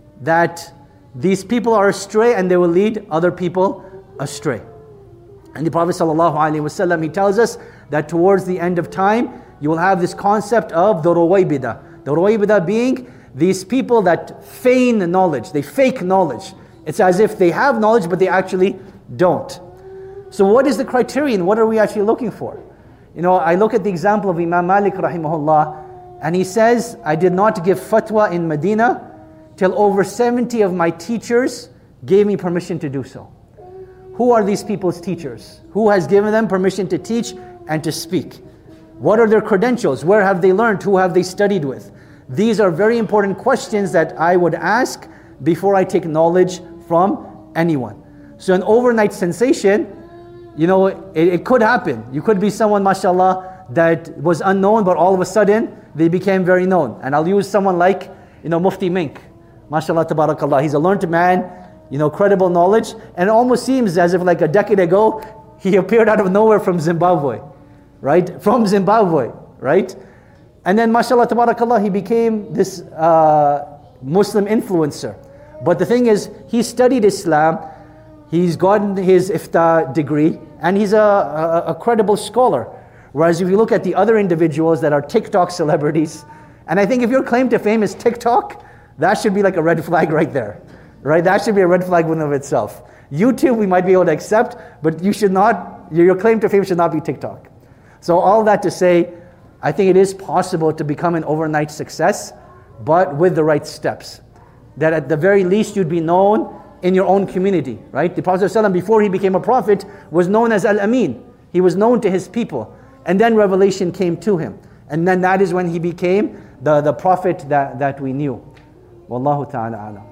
That these people are astray and they will lead other people astray. And the Prophet ﷺ, he tells us that towards the end of time, you will have this concept of the Ruwaybidah. The Ruwaybidah being these people that feign knowledge, they fake knowledge. It's as if they have knowledge, but they actually don't. So what is the criterion? What are we actually looking for? You know, I look at the example of Imam Malik rahimahullah, and he says, I did not give fatwa in Medina till over seventy of my teachers gave me permission to do so. Who are these people's teachers? Who has given them permission to teach and to speak? What are their credentials? Where have they learned? Who have they studied with? These are very important questions that I would ask before I take knowledge from anyone. So an overnight sensation, you know, it, it could happen. You could be someone, mashallah, that was unknown, but all of a sudden, they became very known. And I'll use someone like, you know, Mufti Mink. Mashallah, tabarakallah. He's a learned man, you know, credible knowledge. And it almost seems as if like a decade ago, he appeared out of nowhere from Zimbabwe. Right? From Zimbabwe. Right? And then, mashallah, tabarakallah, he became this uh, Muslim influencer. But the thing is, he studied Islam, he's gotten his ifta degree, and he's a, a, a credible scholar. Whereas if you look at the other individuals that are TikTok celebrities, and I think if your claim to fame is TikTok, that should be like a red flag right there. Right? That should be a red flag in and of itself. YouTube we might be able to accept, but you should not, your claim to fame should not be TikTok. So all that to say, I think it is possible to become an overnight success, but with the right steps. That at the very least you'd be known in your own community, right? The Prophet ﷺ, before he became a prophet, was known as Al-Amin. He was known to his people. And then revelation came to him. And then that is when he became the, the prophet that, that we knew. Wallahu ta'ala alam.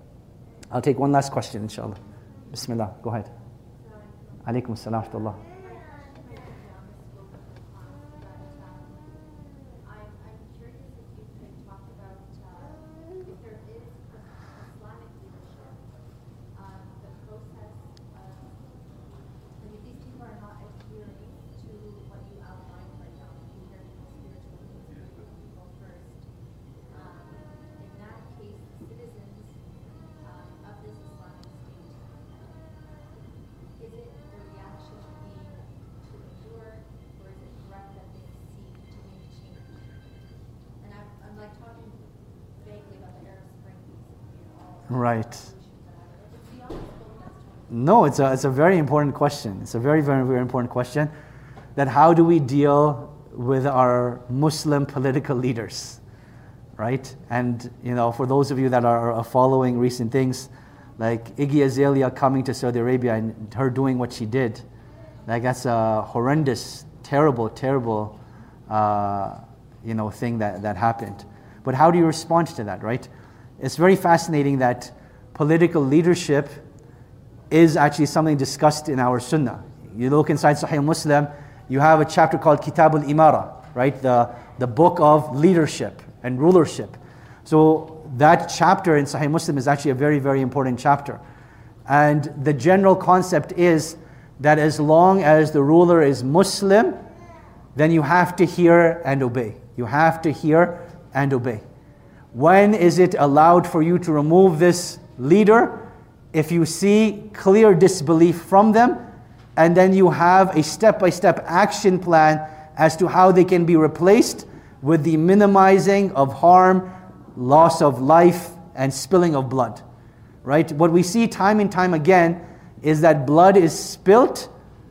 I'll take one last question, inshallah. Bismillah, go ahead. Alaikum assalam wa rahmatullah. Right. No, it's a, it's a very important question. It's a very, very, very important question. That how do we deal with our Muslim political leaders, right? And, you know, for those of you that are following recent things, like Iggy Azalea coming to Saudi Arabia and her doing what she did, like that's a horrendous, terrible, terrible, uh, you know, thing that, that happened. But how do you respond to that, right? It's very fascinating that political leadership is actually something discussed in our Sunnah. You look inside Sahih Muslim, you have a chapter called Kitab al-Imara, right? The, the book of leadership and rulership. So that chapter in Sahih Muslim is actually a very, very important chapter. And the general concept is that as long as the ruler is Muslim, then you have to hear and obey. You have to hear and obey. When is it allowed for you to remove this leader? If you see clear disbelief from them, and then you have a step-by-step action plan as to how they can be replaced with the minimizing of harm, loss of life, and spilling of blood. Right? What we see time and time again is that blood is spilt,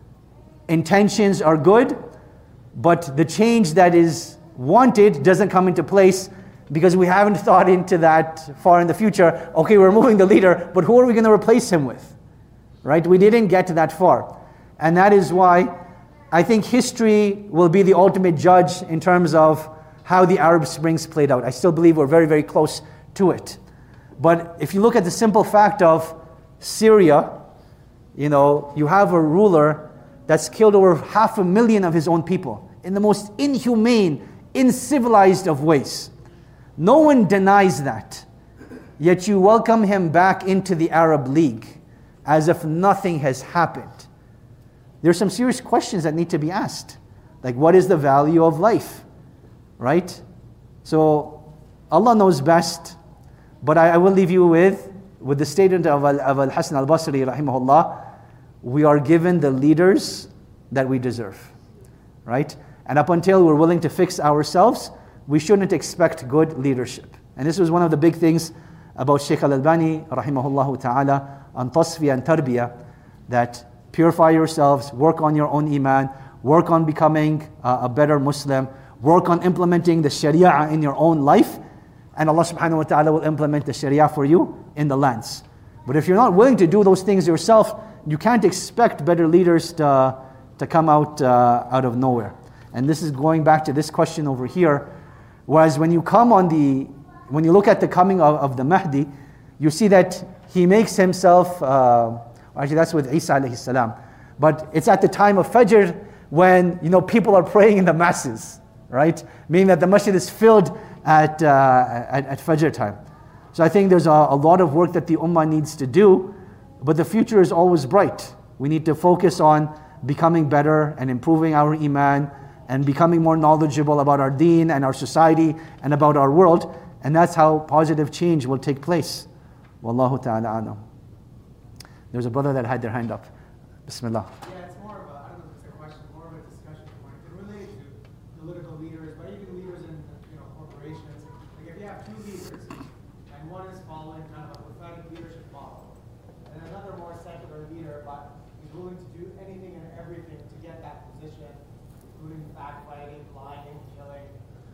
intentions are good, but the change that is wanted doesn't come into place because we haven't thought into that far in the future. Okay, we're removing the leader, but who are we going to replace him with? Right? We didn't get to that far. And that is why I think history will be the ultimate judge in terms of how the Arab Springs played out. I still believe we're very, very close to it. But if you look at the simple fact of Syria, you know, you have a ruler that's killed over half a million of his own people in the most inhumane, uncivilized of ways. No one denies that. Yet you welcome him back into the Arab League as if nothing has happened. There's some serious questions that need to be asked. Like, what is the value of life? Right? So, Allah knows best. But I, I will leave you with, with the statement of Al-Hasan al-Basri, rahimahullah, we are given the leaders that we deserve. Right? And up until we're willing to fix ourselves, we shouldn't expect good leadership. And this was one of the big things about Shaykh al-Albani, rahimahullah ta'ala, on tasfiyah and tarbiyah, that purify yourselves, work on your own iman, work on becoming uh, a better Muslim, work on implementing the sharia in your own life, and Allah subhanahu wa ta'ala will implement the sharia for you in the lands. But if you're not willing to do those things yourself, you can't expect better leaders to, to come out, uh, out of nowhere. And this is going back to this question over here. Whereas when you come on the, when you look at the coming of, of the Mahdi, you see that he makes himself, uh, actually that's with Isa alayhi salam, but it's at the time of Fajr when, you know, people are praying in the masses, right? Meaning that the masjid is filled at, uh, at, at Fajr time. So I think there's a, a lot of work that the Ummah needs to do, but the future is always bright. We need to focus on becoming better and improving our iman and becoming more knowledgeable about our deen and our society and about our world, and that's how positive change will take place. Wallahu ta'ala alam. There's a brother that had their hand up. Bismillah. Yeah, it's more of a, I don't know if it's a question, more of a discussion point. It relates to political leaders, but even leaders in, you know, corporations. Like if you have two leaders, and one is following kind of a prophetic leadership model, and another more secular leader, but is willing to do anything and everything to get that position, including backbiting, lying, killing,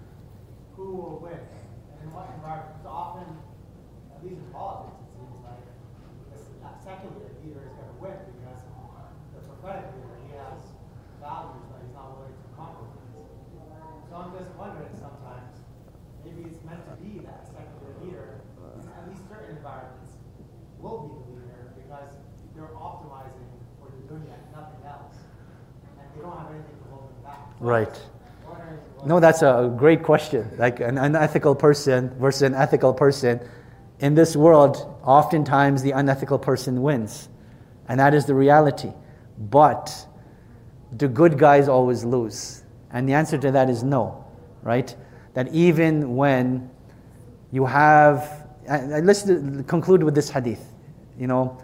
who will win? And in what environment? Because often, at least in politics, it seems like this secular leader is going to win because the prophetic leader, he has values that he's not willing to compromise. So I'm just wondering sometimes, maybe it's meant to be that secular leader, in at least certain environments, will be the leader because they're optimizing for the dunya and nothing else. And they don't have anything to hold them back. Right. No, that's a great question. Like an unethical person versus an ethical person. In this world, oftentimes the unethical person wins. And that is the reality. But do good guys always lose? And the answer to that is no. Right? That even when you have... Uh, let's conclude with this hadith. You know,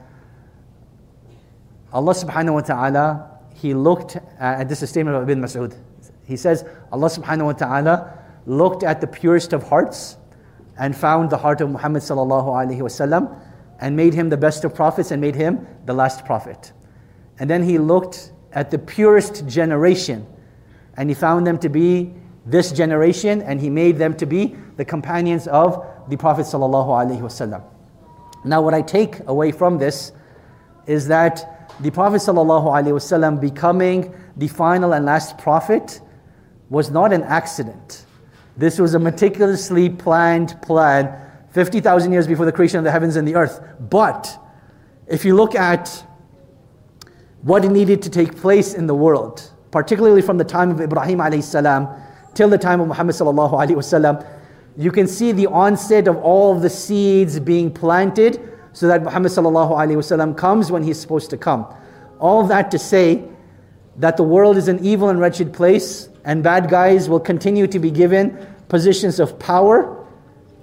Allah subhanahu wa ta'ala, He looked at, this is a statement of Ibn Mas'ud. He says, Allah subhanahu wa ta'ala looked at the purest of hearts and found the heart of Muhammad sallallahu alaihi wasallam and made him the best of prophets and made him the last prophet. And then He looked at the purest generation and He found them to be this generation and He made them to be the companions of the Prophet sallallahu alaihi wasallam. Now what I take away from this is that the Prophet sallallahu alaihi wasallam becoming the final and last prophet was not an accident. This was a meticulously planned plan fifty thousand years before the creation of the heavens and the earth. But if you look at what needed to take place in the world, particularly from the time of Ibrahim alayhi salam till the time of Muhammad sallallahu alaihi wasallam, you can see the onset of all of the seeds being planted so that Muhammad sallallahu alaihi wasallam comes when he's supposed to come. All of that to say that the world is an evil and wretched place, and bad guys will continue to be given positions of power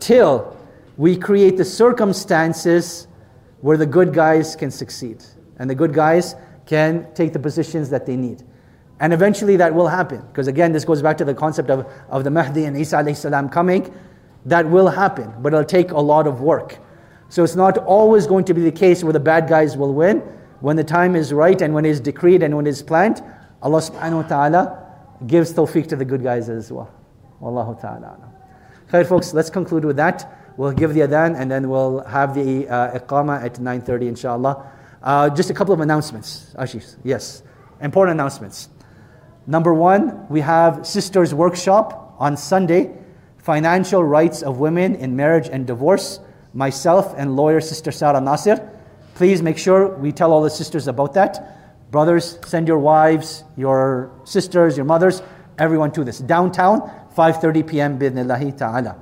till we create the circumstances where the good guys can succeed and the good guys can take the positions that they need. And eventually that will happen. Because again, this goes back to the concept of, of the Mahdi and Isa alayhi salam coming. That will happen, but it'll take a lot of work. So it's not always going to be the case where the bad guys will win. When the time is right and when it is decreed and when it is planned, Allah subhanahu wa ta'ala gives tawfiq to the good guys as well. Wallahu ta'ala. Khair folks, let's conclude with that. We'll give the adhan and then we'll have the uh, iqama at nine thirty inshallah. Uh, just a couple of announcements. Ashish, yes. Important announcements. Number one, we have Sisters Workshop on Sunday, Financial Rights of Women in Marriage and Divorce. Myself and lawyer Sister Sarah Nasir. Please make sure we tell all the sisters about that. Brothers, send your wives, your sisters, your mothers, everyone to this. Downtown, five thirty p.m. Bidnillahi ta'ala.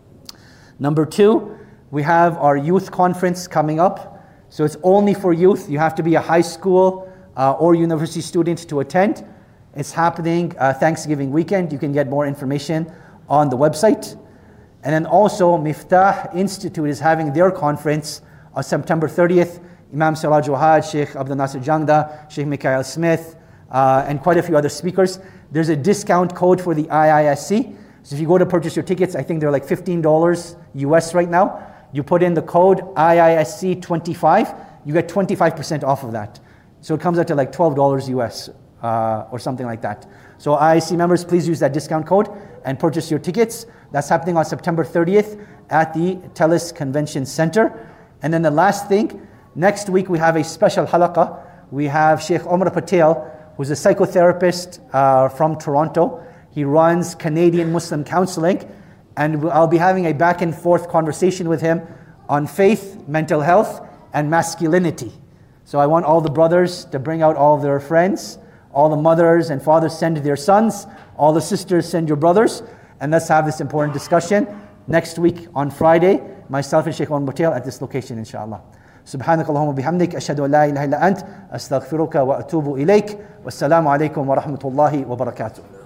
Number two, we have our youth conference coming up. So it's only for youth. You have to be a high school uh, or university student to attend. It's happening uh, Thanksgiving weekend. You can get more information on the website. And then also Miftah Institute is having their conference on September thirtieth. Imam Siraj Wahad, Sheikh Abdul Nasir Jangda, Sheikh Mikhail Smith, uh, and quite a few other speakers. There's a discount code for the I I S C. So if you go to purchase your tickets, I think they're like fifteen dollars U S right now. You put in the code I I S C twenty-five, you get twenty-five percent off of that. So it comes out to like twelve dollars U S uh, or something like that. So I I S C members, please use that discount code and purchase your tickets. That's happening on September thirtieth at the Telus Convention Center. And then the last thing, next week we have a special halaqah. We have Sheikh Omar Patel, who's a psychotherapist uh, from Toronto. He runs Canadian Muslim Counseling. And I'll be having a back and forth conversation with him on faith, mental health, and masculinity. So I want all the brothers to bring out all their friends. All the mothers and fathers send their sons. All the sisters send your brothers. And let's have this important discussion next week on Friday. Myself and Sheikh Omar Patel at this location, inshallah. سبحانك اللهم وبحمدك أشهد أن لا إله إلا أنت أستغفرك وأتوب إليك والسلام عليكم ورحمة الله وبركاته.